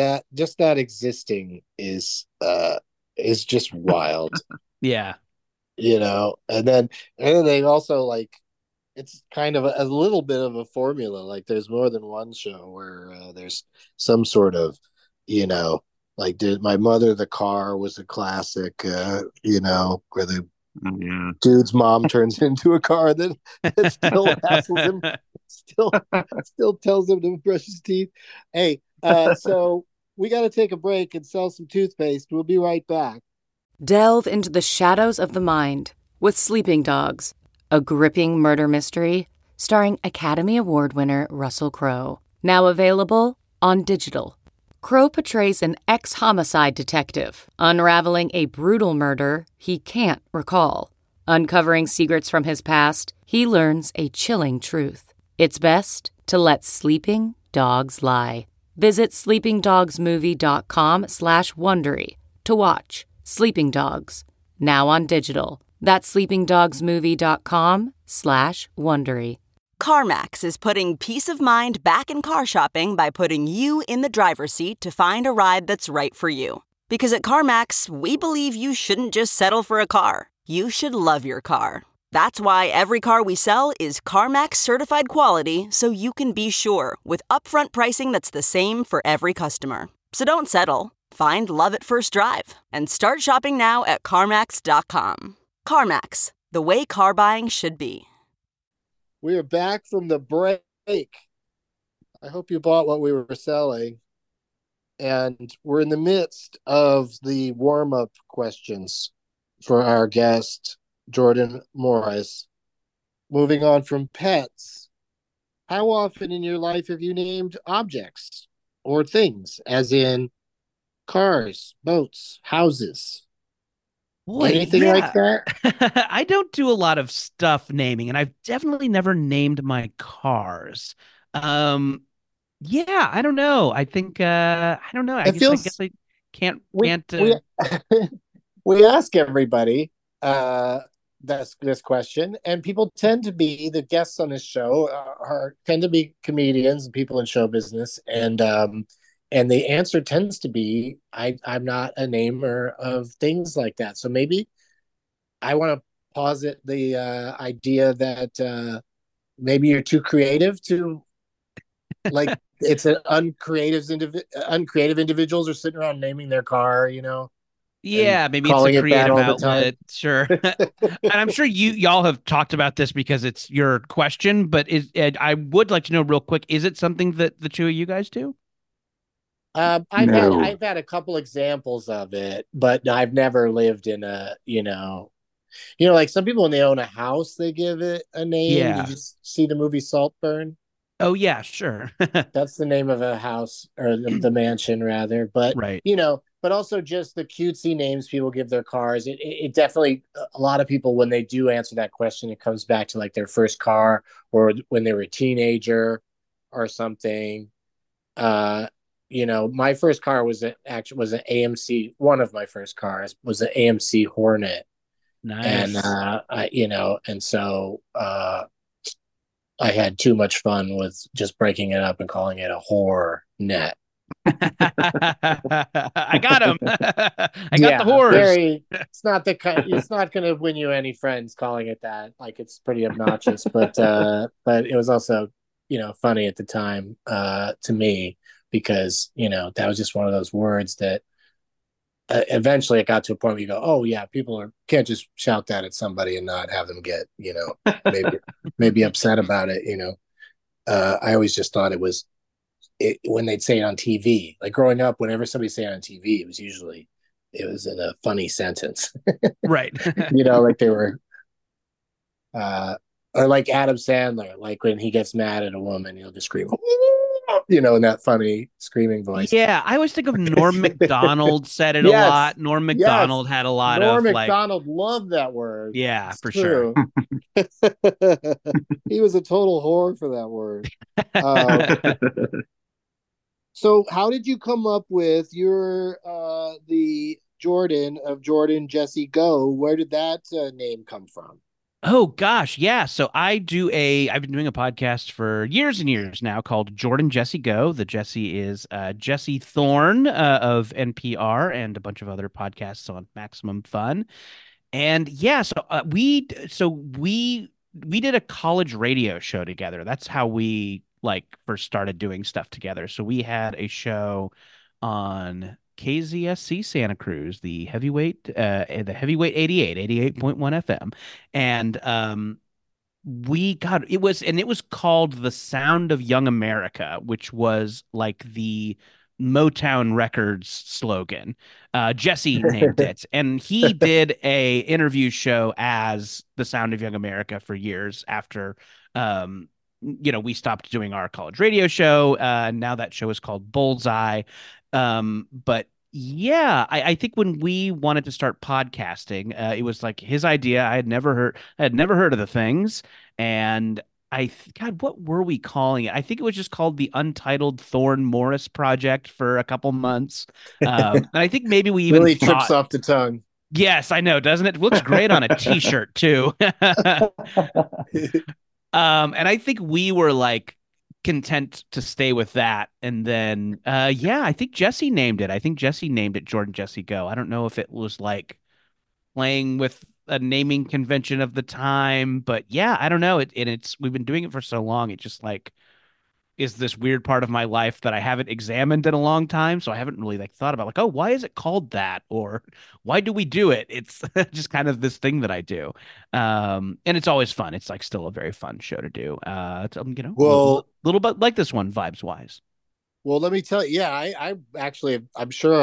B: that existing is just wild.
D: Yeah.
B: and then they also like it's kind of a little bit of a formula. Like there's more than one show where there's some sort of, you know, like did my mother the car was a classic, where the
C: Yeah.
B: dude's mom turns into a car that still hassles him, still still tells him to brush his teeth. Hey, so we got to take a break and sell some toothpaste. We'll be right back.
E: Delve into the shadows of the mind with Sleeping Dogs, a gripping murder mystery starring Academy Award winner Russell Crowe. Now available on digital. Crowe portrays an ex-homicide detective unraveling a brutal murder he can't recall. Uncovering secrets from his past, he learns a chilling truth. It's best to let sleeping dogs lie. Visit sleepingdogsmovie.com/Wondery to watch Sleeping Dogs, now on digital. That's sleepingdogsmovie.com/Wondery.
F: CarMax is putting peace of mind back in car shopping by putting you in the driver's seat to find a ride that's right for you. Because at CarMax, we believe you shouldn't just settle for a car. You should love your car. That's why every car we sell is CarMax certified quality, so you can be sure with upfront pricing that's the same for every customer. So don't settle. Find love at first drive and start shopping now at CarMax.com. CarMax, the way car buying should be.
B: We are back from the break. I hope you bought what we were selling. And we're in the midst of the warm-up questions for our guest, Jordan Morris. Moving on from pets, how often in your life have you named objects or things, as in cars, boats, houses?
D: Boy,
B: anything like that?
D: I don't do a lot of stuff naming, and I've definitely never named my cars. Yeah, I don't know. I think I don't know. I guess I can't
B: we
D: can't
B: we, we ask everybody this question, and people tend to be the guests on this show tend to be comedians and people in show business, and the answer tends to be I'm not a namer of things like that. So maybe I want to posit the idea that maybe you're too creative to like it's an uncreative individuals are sitting around naming their car,
D: Yeah,
B: and
D: maybe it's a
B: calling it that
D: creative
B: all the time.
D: outlet. Sure. And I'm sure y'all have talked about this because it's your question, but I would like to know real quick, is it something that the two of you guys do?
C: No.
B: I've had a couple examples of it, but I've never lived in like some people when they own a house, they give it a name. Did
D: Yeah.
B: you see the movie Saltburn?
D: Oh yeah, sure.
B: That's the name of a house or the mansion rather. But
D: Right.
B: but also just the cutesy names people give their cars. It definitely a lot of people when they do answer that question, it comes back to like their first car or when they were a teenager or something. My first car was an AMC. One of my first cars was an AMC Hornet, and
D: Nice.
B: I had too much fun with just breaking it up and calling it a whore net.
D: I got him. I got the
B: Yeah,
D: horse.
B: it's not the kind. It's not going to win you any friends calling it that. Like it's pretty obnoxious, but it was also funny at the time to me because that was just one of those words that eventually it got to a point where you go, oh yeah, people can't just shout that at somebody and not have them get maybe upset about it. I always just thought it was when they'd say it on TV. Like growing up, whenever somebody say it on TV, it was in a funny sentence.
D: Right.
B: Like they were or like Adam Sandler, like when he gets mad at a woman, he'll just scream, in that funny screaming voice.
D: Yeah, I always think of Norm Macdonald said it a
B: Yes,
D: lot. Norm Macdonald had a lot
B: Norm
D: of like,
B: Macdonald loved that word.
D: yeah,
B: It's
D: for sure.
B: He was a total whore for that word. So how did you come up with your the Jordan of Jordan Jesse Go? Where did that name come from?
D: Oh gosh, yeah. So I've been doing a podcast for years and years now called Jordan Jesse Go. The Jesse is Jesse Thorne of NPR and a bunch of other podcasts on Maximum Fun. And yeah, so we did a college radio show together. That's how we like first started doing stuff together. So we had a show on KZSC Santa Cruz, the heavyweight 88.1 FM. And it was called The Sound of Young America, which was like the Motown Records slogan. Jesse named it, and he did a interview show as The Sound of Young America for years after we stopped doing our college radio show. Now that show is called Bullseye. But yeah, I think when we wanted to start podcasting, it was like his idea. I had never heard of the things, and God, what were we calling it? I think it was just called the Untitled Thorn Morris Project for a couple months. And I think maybe we even
B: really trips off the tongue.
D: Yes, I know, doesn't it? It looks great on a t-shirt too. And I think we were like content to stay with that. And then I think Jesse named it. I think Jesse named it Jordan Jesse Go. I don't know if it was like playing with a naming convention of the time, but yeah, I don't know. It's we've been doing it for so long. It just like is this weird part of my life that I haven't examined in a long time. So I haven't really like thought about like, oh, why is it called that? Or why do we do it? It's just kind of this thing that I do. And it's always fun. It's like still a very fun show to do.
B: Well,
D: little bit like this one vibes wise.
B: Well, let me tell you, yeah, I actually, I'm sure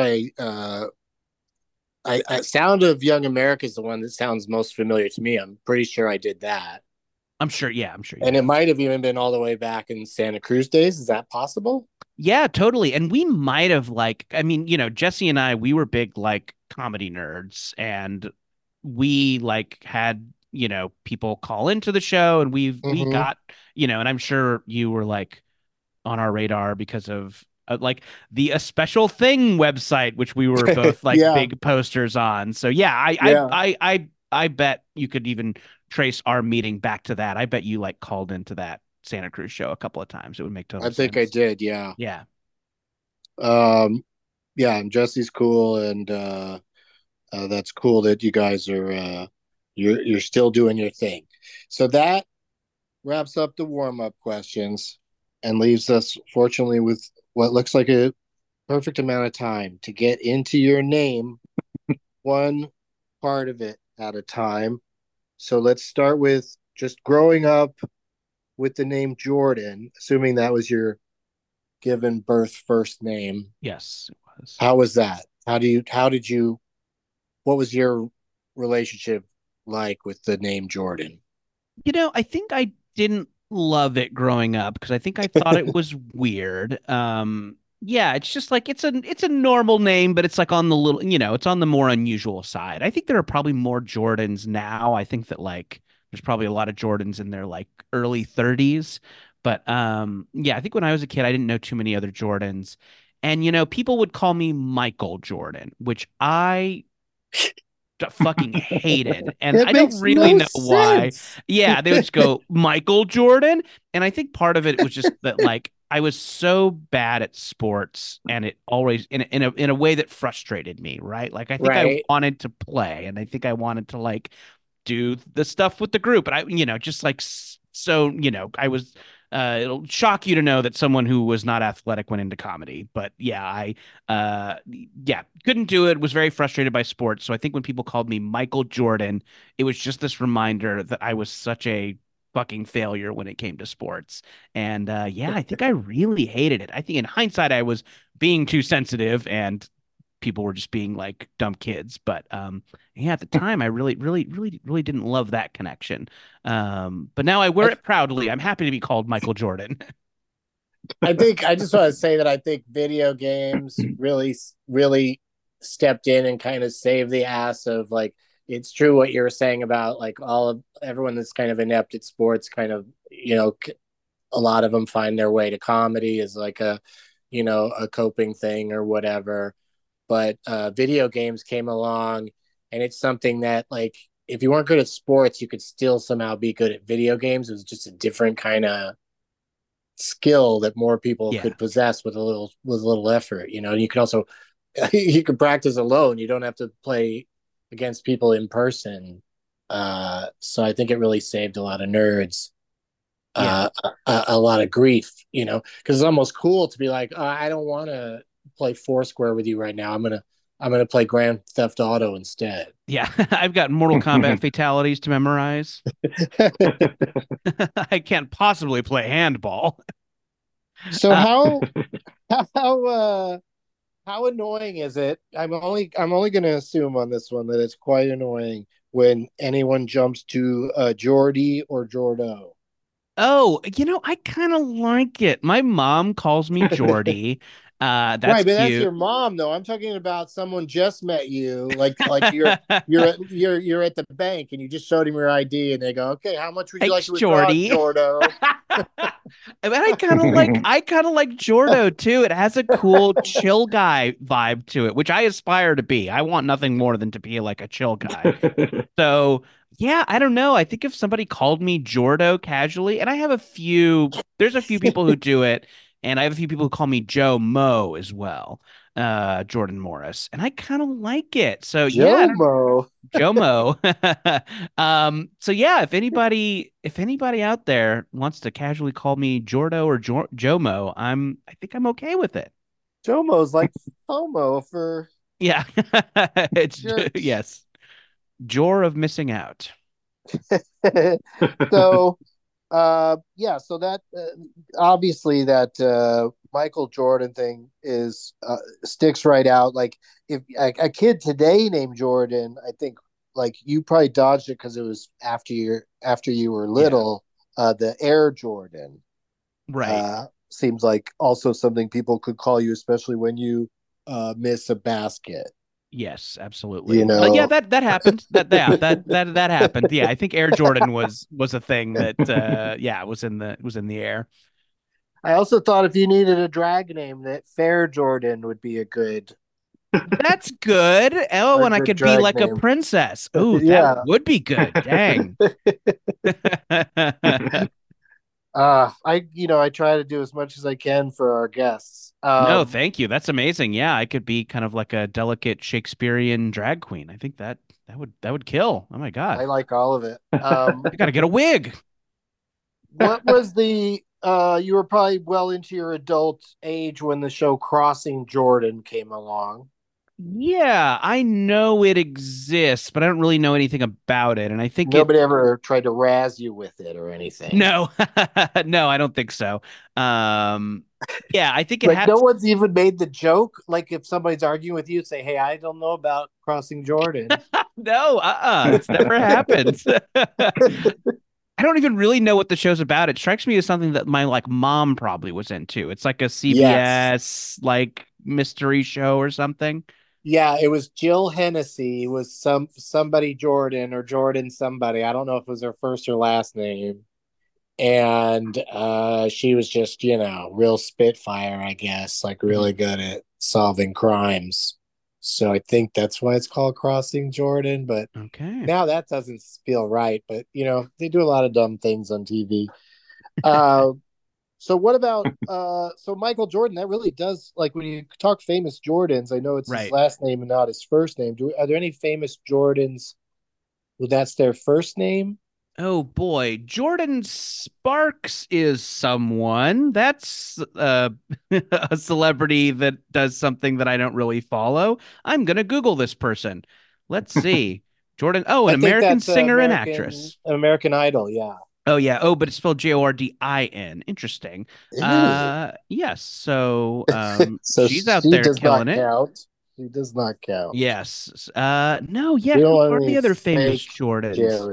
B: Sound of Young America is the one that sounds most familiar to me. I'm pretty sure I did that.
D: I'm sure. Yeah, I'm sure.
B: And it might have even been all the way back in Santa Cruz days. Is that possible?
D: Yeah, totally. And we might have Jesse and I, we were big like comedy nerds, and we like had, people call into the show, and we got, and I'm sure you were like on our radar because of like the A Special Thing website, which we were both like big posters on. So yeah, I bet you could even trace our meeting back to that. I bet you like called into that Santa Cruz show a couple of times. It would make total sense.
B: I think I did. Yeah.
D: Yeah.
B: Yeah. And Jesse's cool. And, that's cool that you guys are, you're still doing your thing. So that wraps up the warm-up questions and leaves us fortunately with what looks like a perfect amount of time to get into your name, one part of it at a time. So let's start with just growing up with the name Jordan, assuming that was your given birth first name.
D: Yes, it was.
B: How was that? What was your relationship like with the name Jordan?
D: I think I didn't love it growing up because I think I thought it was weird. Yeah, it's just like it's a normal name, but it's like on the little, it's on the more unusual side. I think there are probably more Jordans now. I think that like there's probably a lot of Jordans in their like early 30s. But yeah, I think when I was a kid, I didn't know too many other Jordans. And people would call me Michael Jordan, which I fucking hated. And I don't really know why. Yeah, they would just go Michael Jordan. And I think part of it was just that like I was so bad at sports, and it always in a way that frustrated me, right? Like I think I wanted to play, and I think I wanted to like do the stuff with the group, but I just like so I was it'll shock you to know that someone who was not athletic went into comedy. But yeah, I couldn't do it, was very frustrated by sports. So I think when people called me Michael Jordan, it was just this reminder that I was such a fucking failure when it came to sports. And I think I really hated it. I think in hindsight I was being too sensitive, and people were just being like dumb kids. But at the time I really, really, really, really didn't love that connection. But now I wear it proudly. I'm happy to be called Michael Jordan.
B: I just want to say that I think video games really, really stepped in and kind of saved the ass of like, it's true what you were saying about like everyone that's kind of inept at sports, kind of, a lot of them find their way to comedy as like a coping thing or whatever. But video games came along, and it's something that like if you weren't good at sports, you could still somehow be good at video games. It was just a different kind of skill that more people could possess with a little effort. And you can also you can practice alone. You don't have to play against people in person. So I think it really saved a lot of nerds
D: Yeah.
B: a lot of grief, because it's almost cool to be like, I don't want to play Foursquare with you right now. I'm gonna play Grand Theft Auto instead.
D: Yeah. I've got Mortal Kombat fatalities to memorize. I can't possibly play handball.
B: So
D: Uh,
B: how how annoying is it? I'm only going to assume on this one that it's quite annoying when anyone jumps to Jordy or Jordo.
D: oh, I kind of like it. My mom calls me Jordy. That's
B: Right, but that's
D: cute.
B: your mom though. I'm talking about someone just met you, like you're at the bank and you just showed him your ID and they go, "Okay, how much would you like
D: Thanks,
B: to withdraw,
D: Jordy.
B: Jordo?"
D: And I kind of like Jordo too. It has a cool chill guy vibe to it, which I aspire to be. I want nothing more than to be like a chill guy. So yeah, I don't know. I think if somebody called me Jordo casually, and there's a few people who do it, and I have a few people who call me Joe Mo as well, Jordan Morris, and I kind of like it. So yeah,
B: Jomo.
D: Jomo. So yeah, if anybody out there wants to casually call me Jordo or Jomo, I think I'm okay with it.
B: Jomo's like FOMO for
D: Yeah. It's
B: jerks.
D: yes. Jor of missing out.
B: So yeah, so that obviously that Michael Jordan thing is sticks right out. Like if a kid today named Jordan, I think like you probably dodged it because it was after you were
D: Yeah.
B: little. The Air Jordan
D: Right.
B: seems like also something people could call you, especially when you miss a basket.
D: Yes,
B: You
D: absolutely. Yeah,
B: know,
D: that happened. That happened. Yeah, I think Air Jordan was a thing that yeah, was in the air.
B: I also thought if you needed a drag name, that Fair Jordan would be
D: That's good. Oh,
B: a
D: and I
B: good
D: could be
B: drag
D: like a
B: name.
D: princess. Oh, that
B: Yeah.
D: would be good. Dang.
B: I try to do as much as I can for our guests.
D: No, thank you. That's amazing. Yeah, I could be kind of like a delicate Shakespearean drag queen. I think that would kill. Oh my
B: I
D: God.
B: like all of it.
D: I gotta get a wig.
B: What was you were probably well into your adult age when the show Crossing Jordan came along.
D: Yeah, I know it exists, but I don't really know anything about it. And I think it
B: Nobody ever tried to razz you with it or anything.
D: no, no, I don't think so. Um, yeah, I think it
B: Like
D: had
B: no one's even made the joke. Like if somebody's arguing with you, say, "Hey, I don't know about Crossing Jordan."
D: no, it's never happened. I don't even really know what the show's about. It strikes me as something that my like mom probably was into. It's like a
B: Yes.
D: CBS like mystery show or something.
B: Yeah, it was Jill Hennessy. It was somebody Jordan or Jordan somebody. I don't know if it was her first or last name. And she was just, real spitfire, I guess, like really
D: Mhm.
B: good at solving crimes. So I think that's why it's called Crossing Jordan. But
D: Okay.
B: now that doesn't feel right. But they do a lot of dumb things on TV. Uh, so what about so Michael Jordan? That really does like when you talk famous Jordans. I know it's his
D: Right.
B: last name and not his first name. Are there any famous Jordans who that's their first name?
D: Oh boy, Jordan Sparks is someone. That's a celebrity that does something that I don't really follow. I'm gonna Google this person. Let's see. Jordan, oh, an
B: I think
D: American
B: that's
D: singer and
B: American
D: actress.
B: American Idol. Yeah.
D: Oh yeah. Oh, but it's spelled Jordin. Interesting.
B: Ew.
D: Yes. So
B: So
D: she's out
B: she
D: there
B: does
D: killing
B: not
D: it.
B: count. She does not count.
D: Yes. No, yeah,
B: We don't
D: who
B: want
D: are
B: any
D: the other famous
B: fake
D: Jordans?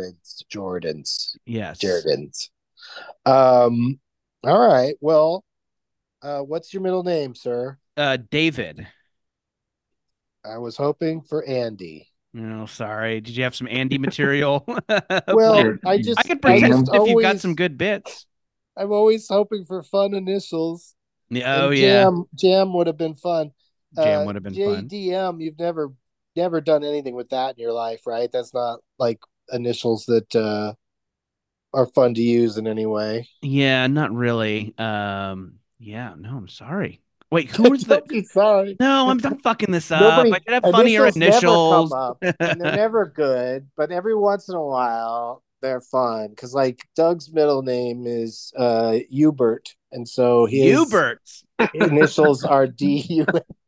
D: Yes.
B: Jordans. Um. All right. Well, what's your middle name, sir?
D: David.
B: I was hoping for Andy.
D: No, sorry. Did you have some Andy material
B: Well,
D: planned?
B: I
D: I
B: just
D: could
B: I
D: pretend
B: just
C: Jam.
D: if you've got some
B: always
D: good bits.
B: I'm always hoping for fun initials,
D: Yeah, oh
B: and
D: yeah.
B: Jam would have been fun.
D: Jam would have been fun.
B: JDM, you've never done anything with that in your life, right? That's not like initials that are fun to use in any way.
D: Yeah, not really. Yeah, no, I'm sorry. Wait, who was the?
B: Don't be sorry.
D: No, I'm fucking this up.
B: Nobody
D: I did have funnier
B: never come
D: initials.
B: up, and they're never good. But every once in a while, they're fun because, like, Doug's middle name is Hubert, and so his
D: Hubert.
B: initials are DU.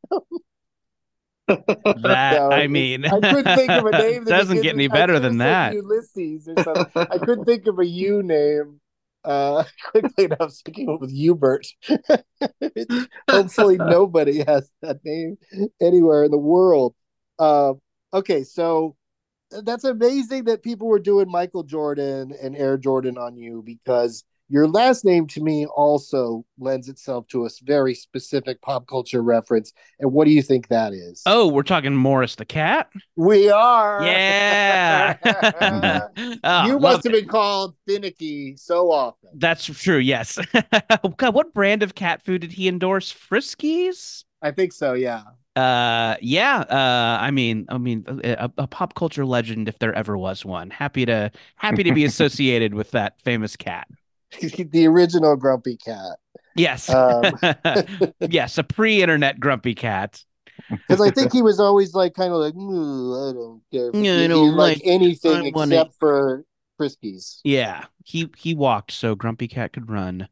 D: That I mean,
B: I couldn't think of a name that
D: doesn't get any better than that.
B: Ulysses or something. I couldn't think of a U name quickly enough, sticking with Hubert. Hopefully nobody has that name anywhere in the world. Okay, so that's amazing that people were doing Michael Jordan and Air Jordan on you, because your last name to me also lends itself to a very specific pop culture reference. And what do you think that is?
D: Oh, we're talking Morris the cat?
B: We are.
D: Yeah.
B: You must have been called finicky so often.
D: That's true, yes. God, what brand of cat food did he endorse? Friskies?
B: I think so, yeah.
D: Yeah. I mean, a pop culture legend if there ever was one. Happy to be associated with that famous cat.
B: The original Grumpy Cat.
D: Yes. Yes, a pre-internet Grumpy Cat.
B: Because I think he was always like kind of like, I don't care.
D: I don't like
B: anything except for Friskies.
D: Yeah, he walked so Grumpy Cat could run.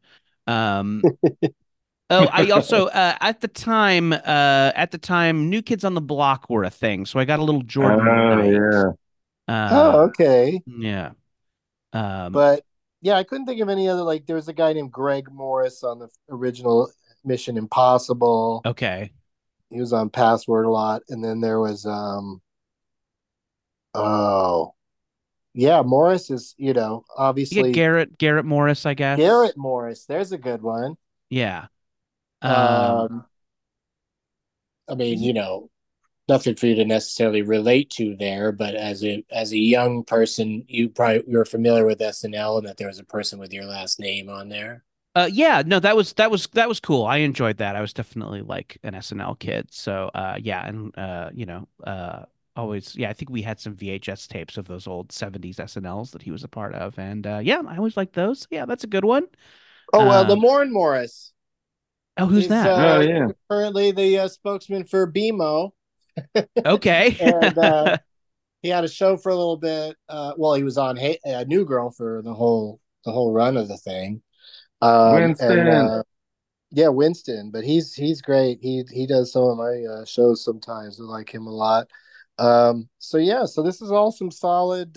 D: Oh, I also at the time, New Kids on the Block were a thing, so I got a little Jordan.
C: Yeah.
B: Okay.
D: Yeah.
B: But yeah, I couldn't think of any other. Like, there was a guy named Greg Morris on the original Mission Impossible.
D: Okay.
B: He was on Password a lot, and then there was Morris is, obviously
D: Garrett Morris, I guess.
B: Garrett Morris, there's a good one.
D: Yeah.
B: I mean, nothing for you to necessarily relate to there, but as a young person, you're familiar with SNL and that there was a person with your last name on there.
D: Yeah, no, that was cool. I enjoyed that. I was definitely like an SNL kid. So yeah, and always, yeah, I think we had some VHS tapes of those old 70s SNLs that he was a part of. And yeah, I always liked those. Yeah, that's a good one.
B: Oh, Lamorne Morris.
D: Oh, who's that?
C: Yeah.
B: Currently the spokesman for BMO.
D: Okay.
B: And he had a show for a little bit. He was on New Girl for the whole run of the thing.
C: Winston.
B: Winston, but he's great. He does some of my shows sometimes. I like him a lot. So this is all some solid,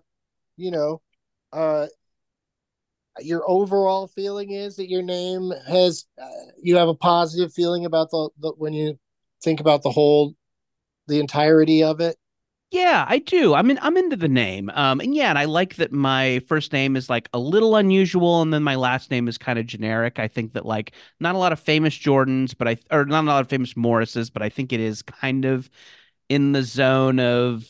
B: your overall feeling is that your name has, you have a positive feeling about the when you think about the entirety of it.
D: Yeah, I do. I'm into the name. And I like that my first name is like a little unusual, and then my last name is kind of generic. I think that like not a lot of famous Jordans, or not a lot of famous Morrises, but I think it is kind of in the zone of,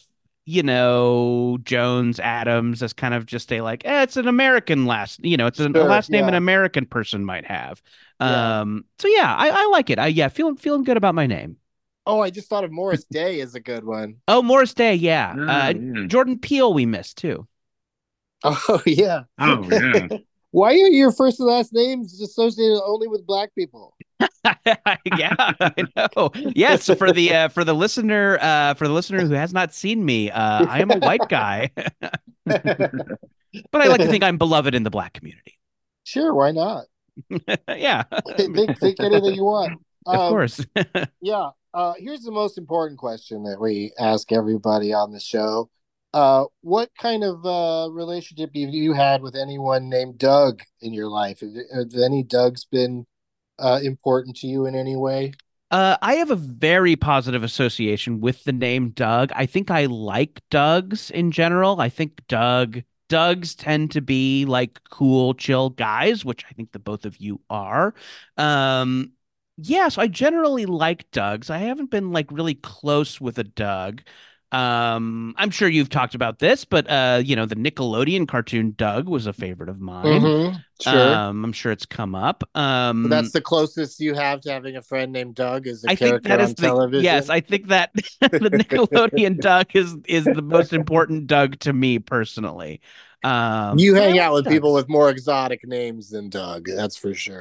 D: Jones, Adams, as kind of just a like, it's an American last, it's a last name an American person might have. So yeah, I like it. Feeling good about my name.
B: Oh, I just thought of Morris Day is a good one.
D: Oh, Morris Day, yeah. Jordan Peele we missed too.
B: Oh yeah.
C: Oh yeah.
B: Why are your first and last names associated only with Black people?
D: Yeah, I know. Yes, for the listener who has not seen me, I am a white guy, but I like to think I'm beloved in the Black community.
B: Sure, why not?
D: Yeah,
B: think anything you want.
D: Of course.
B: Yeah. Here's the most important question that we ask everybody on the show. What kind of relationship have you had with anyone named Doug in your life? Have any Dougs been important to you in any way?
D: I have a very positive association with the name Doug. I think I like Dougs in general. I think Dougs tend to be like cool, chill guys, which I think the both of you are. So I generally like Dougs. I haven't been like really close with a Doug. I'm sure you've talked about this, but the Nickelodeon cartoon Doug was a favorite of mine.
B: Mm-hmm. Sure.
D: I'm sure it's come up.
B: So that's the closest you have to having a friend named Doug is a character on television.
D: Yes, I think that the Nickelodeon Doug is the most important Doug to me personally.
B: You hang out with people with more exotic names than Doug, that's for sure.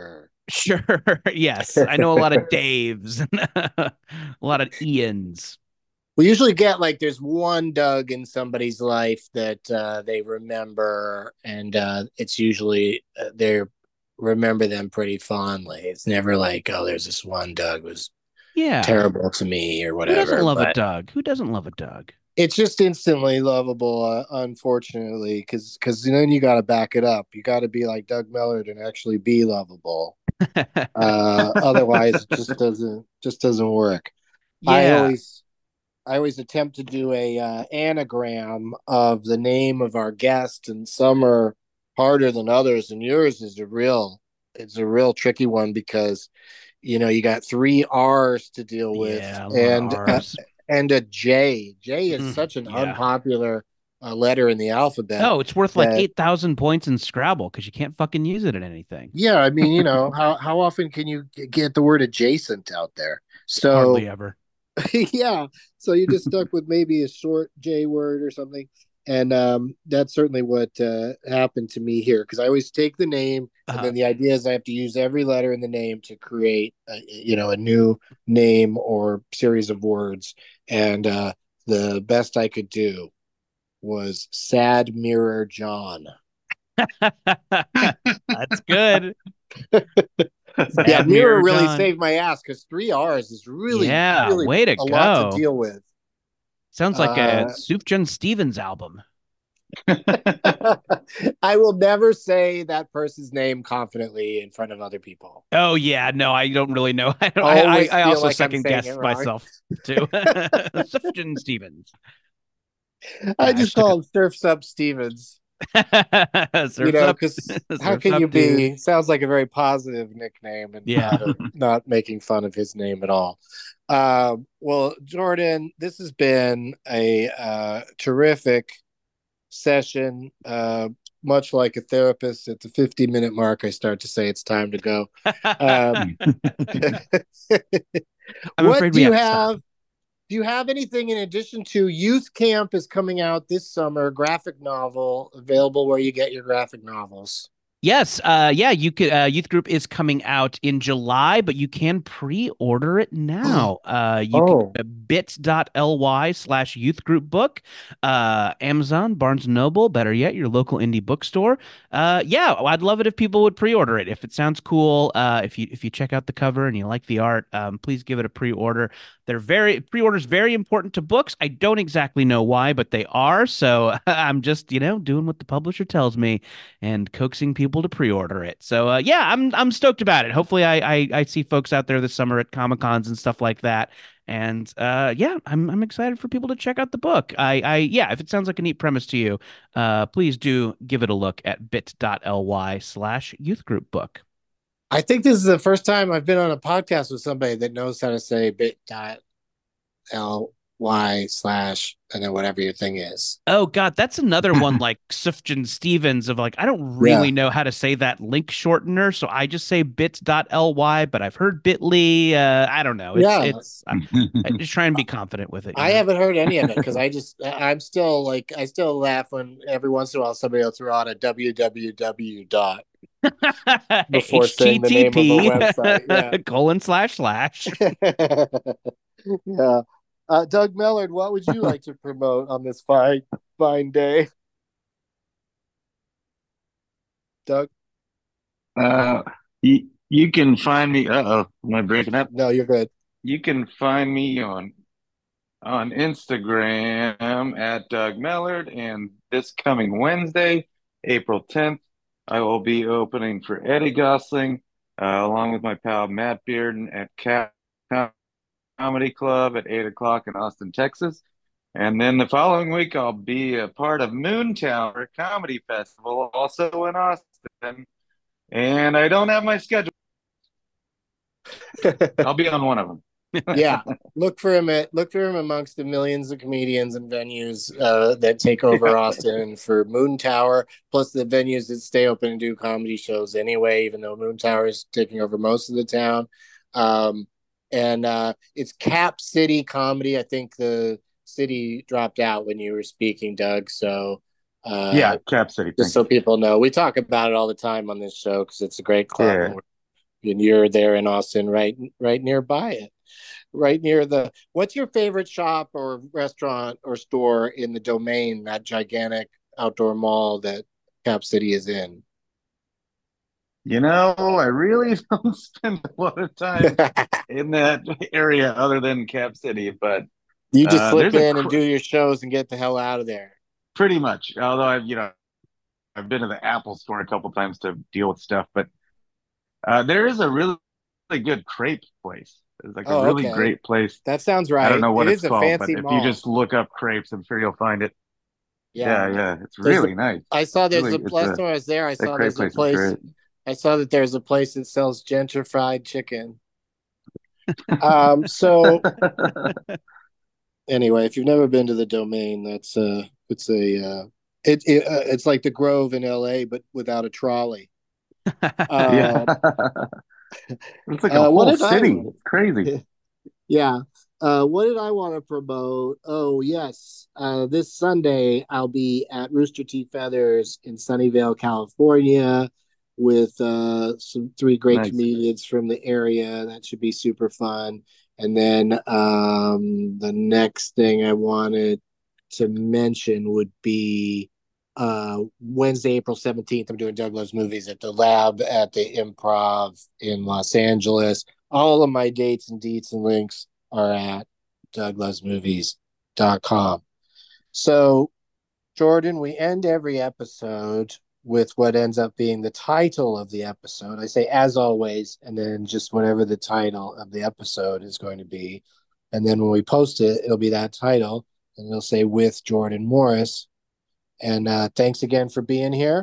D: Sure. Yes. I know a lot of Daves and a lot of Ians.
B: We usually get like there's one Doug in somebody's life that they remember, and it's usually they remember them pretty fondly. It's never like, oh, there's this one Doug was
D: Yeah.
B: terrible to me or
D: Who doesn't
B: whatever.
D: love a
B: But
D: Doug? Who doesn't love a Doug?
B: it's just instantly lovable, unfortunately, because then you got to back it up. You got to be like Doug Mellard and actually be lovable. Otherwise, it just doesn't work. I
D: Yeah.
B: always I always attempt to do a anagram of the name of our guest, and some are harder than others. And yours is it's a real tricky one because you got three R's to deal with,
D: Yeah, a lot of R's.
B: and a J. J is such an
D: Yeah.
B: unpopular letter in the alphabet.
D: Oh, it's worth like
B: that
D: 8,000 points in Scrabble because you can't fucking use it in anything.
B: Yeah, I mean, how often can you get the word adjacent out there? So
D: Hardly ever.
B: yeah, so you just stuck with maybe a short J word or something, and that's certainly what happened to me here because I always take the name, and then the idea is I have to use every letter in the name to create a new name or series of words, and the best I could do was Sad Mirror John.
D: That's good.
B: Yeah, Mirror really saved my ass because three R's is really
D: way to
B: a
D: go.
B: lot to deal with.
D: Sounds like a Sufjan Stevens album.
B: I will never say that person's name confidently in front of other people.
D: Oh yeah, no, I don't really know. I also like second guess myself too. Sufjan Stevens.
B: I just call him Surf's Up Stevens. Because how can you be? Sounds like a very positive nickname, and not making fun of his name at all. Well, Jordan, this has been a terrific session. Much like a therapist, at the 50-minute mark, I start to say it's time to go. What do you have? Do you have anything in addition to Youth Camp is coming out this summer, graphic novel available where you get your graphic novels?
D: Yes, you could. Youth Group is coming out in July, but you can pre-order it now. You can bit.ly/Youth Group Book, Amazon, Barnes & Noble, better yet, your local indie bookstore. I'd love it if people would pre-order it. If it sounds cool, if you check out the cover and you like the art, please give it a pre-order. Pre-orders very important to books. I don't exactly know why, but they are. So I'm just doing what the publisher tells me and coaxing people to pre-order it. So I'm stoked about it. Hopefully I see folks out there this summer at Comic-Cons and stuff like that. And I'm excited for people to check out the book. If it sounds like a neat premise to you, please do give it a look at bit.ly/Youth Group Book.
B: I think this is the first time I've been on a podcast with somebody that knows how to say bit.ly/ and then whatever your thing is.
D: Oh God, that's another one like Sufjan Stevens of like, I don't really know how to say that link shortener, so I just say bit.ly, but I've heard bit.ly. I don't know. I just try and be confident with it.
B: I haven't heard any of it because I'm still like, I still laugh when every once in a while somebody will throw out a www dot before saying the name of a
D: website. //
B: Yeah. Doug Mellard, what would you like to promote on this fine day? Doug?
C: You can find me. Am I breaking up?
B: No, you're good.
C: You can find me on Instagram at Doug Mellard, and this coming Wednesday, April 10th, I will be opening for Eddie Gosling, along with my pal Matt Bearden at Comedy Club at 8 o'clock in Austin, Texas. And then the following week, I'll be a part of Moontown Comedy Festival, also in Austin. And I don't have my schedule. I'll be on one of them.
B: Yeah, look for him amongst the millions of comedians and venues that take over Austin for Moon Tower, plus the venues that stay open and do comedy shows anyway, even though Moon Tower is taking over most of the town. And it's Cap City Comedy. I think the city dropped out when you were speaking, Doug. So
C: Cap City.
B: Just so people know, we talk about it all the time on this show because it's a great club.
C: Yeah.
B: And and you're there in Austin, right nearby it, right near the. What's your favorite shop or restaurant or store in the Domain, that gigantic outdoor mall that Cap City is in?
C: I really don't spend a lot of time in that area other than Cap City, but
B: You just slip
C: there's a
B: in and do your shows and get the hell out of there.
C: pretty much. Although I've been to the Apple store a couple times to deal with stuff, but there is a really, really good crepe place. There's like a
B: Oh,
C: really
B: okay.
C: great place.
B: That sounds
C: I don't
B: right.
C: know
B: It
C: what it's
B: is a
C: called, but
B: fancy
C: if you
B: mall.
C: just look up crepes, I'm sure you'll find it.
B: Yeah.
C: Yeah, it's
B: There's
C: really nice.
B: I saw there's
C: Really,
B: a last time I was there, I
C: that
B: saw
C: crepe
B: there's a
C: place is
B: place.
C: great.
B: I saw that there's a place that sells gentrified chicken. So anyway, if you've never been to the Domain, it's like the Grove in LA, but without a trolley.
C: Yeah,
B: Uh,
C: it's like a
B: what
C: whole
B: did I
C: city.
B: want?
C: It's crazy.
B: Yeah. What did I want to promote? Oh, yes. This Sunday, I'll be at Rooster Teeth Feathers in Sunnyvale, California, with some three great
C: Nice.
B: comedians from the area. That should be super fun. And then the next thing I wanted to mention would be Wednesday, April 17th. I'm doing Doug Loves Movies at the Lab at the Improv in Los Angeles. All of my dates and deets and links are at douglovesmovies.com. So, Jordan, we end every episode with what ends up being the title of the episode. I say, as always, and then just whatever the title of the episode is going to be. And then when we post it, it'll be that title, and it'll say with Jordan Morris. And thanks again for being here.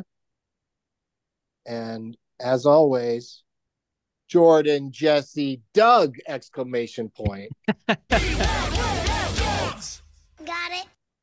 B: And as always, Jordan, Jesse, Doug! Exclamation point.
G: Got it.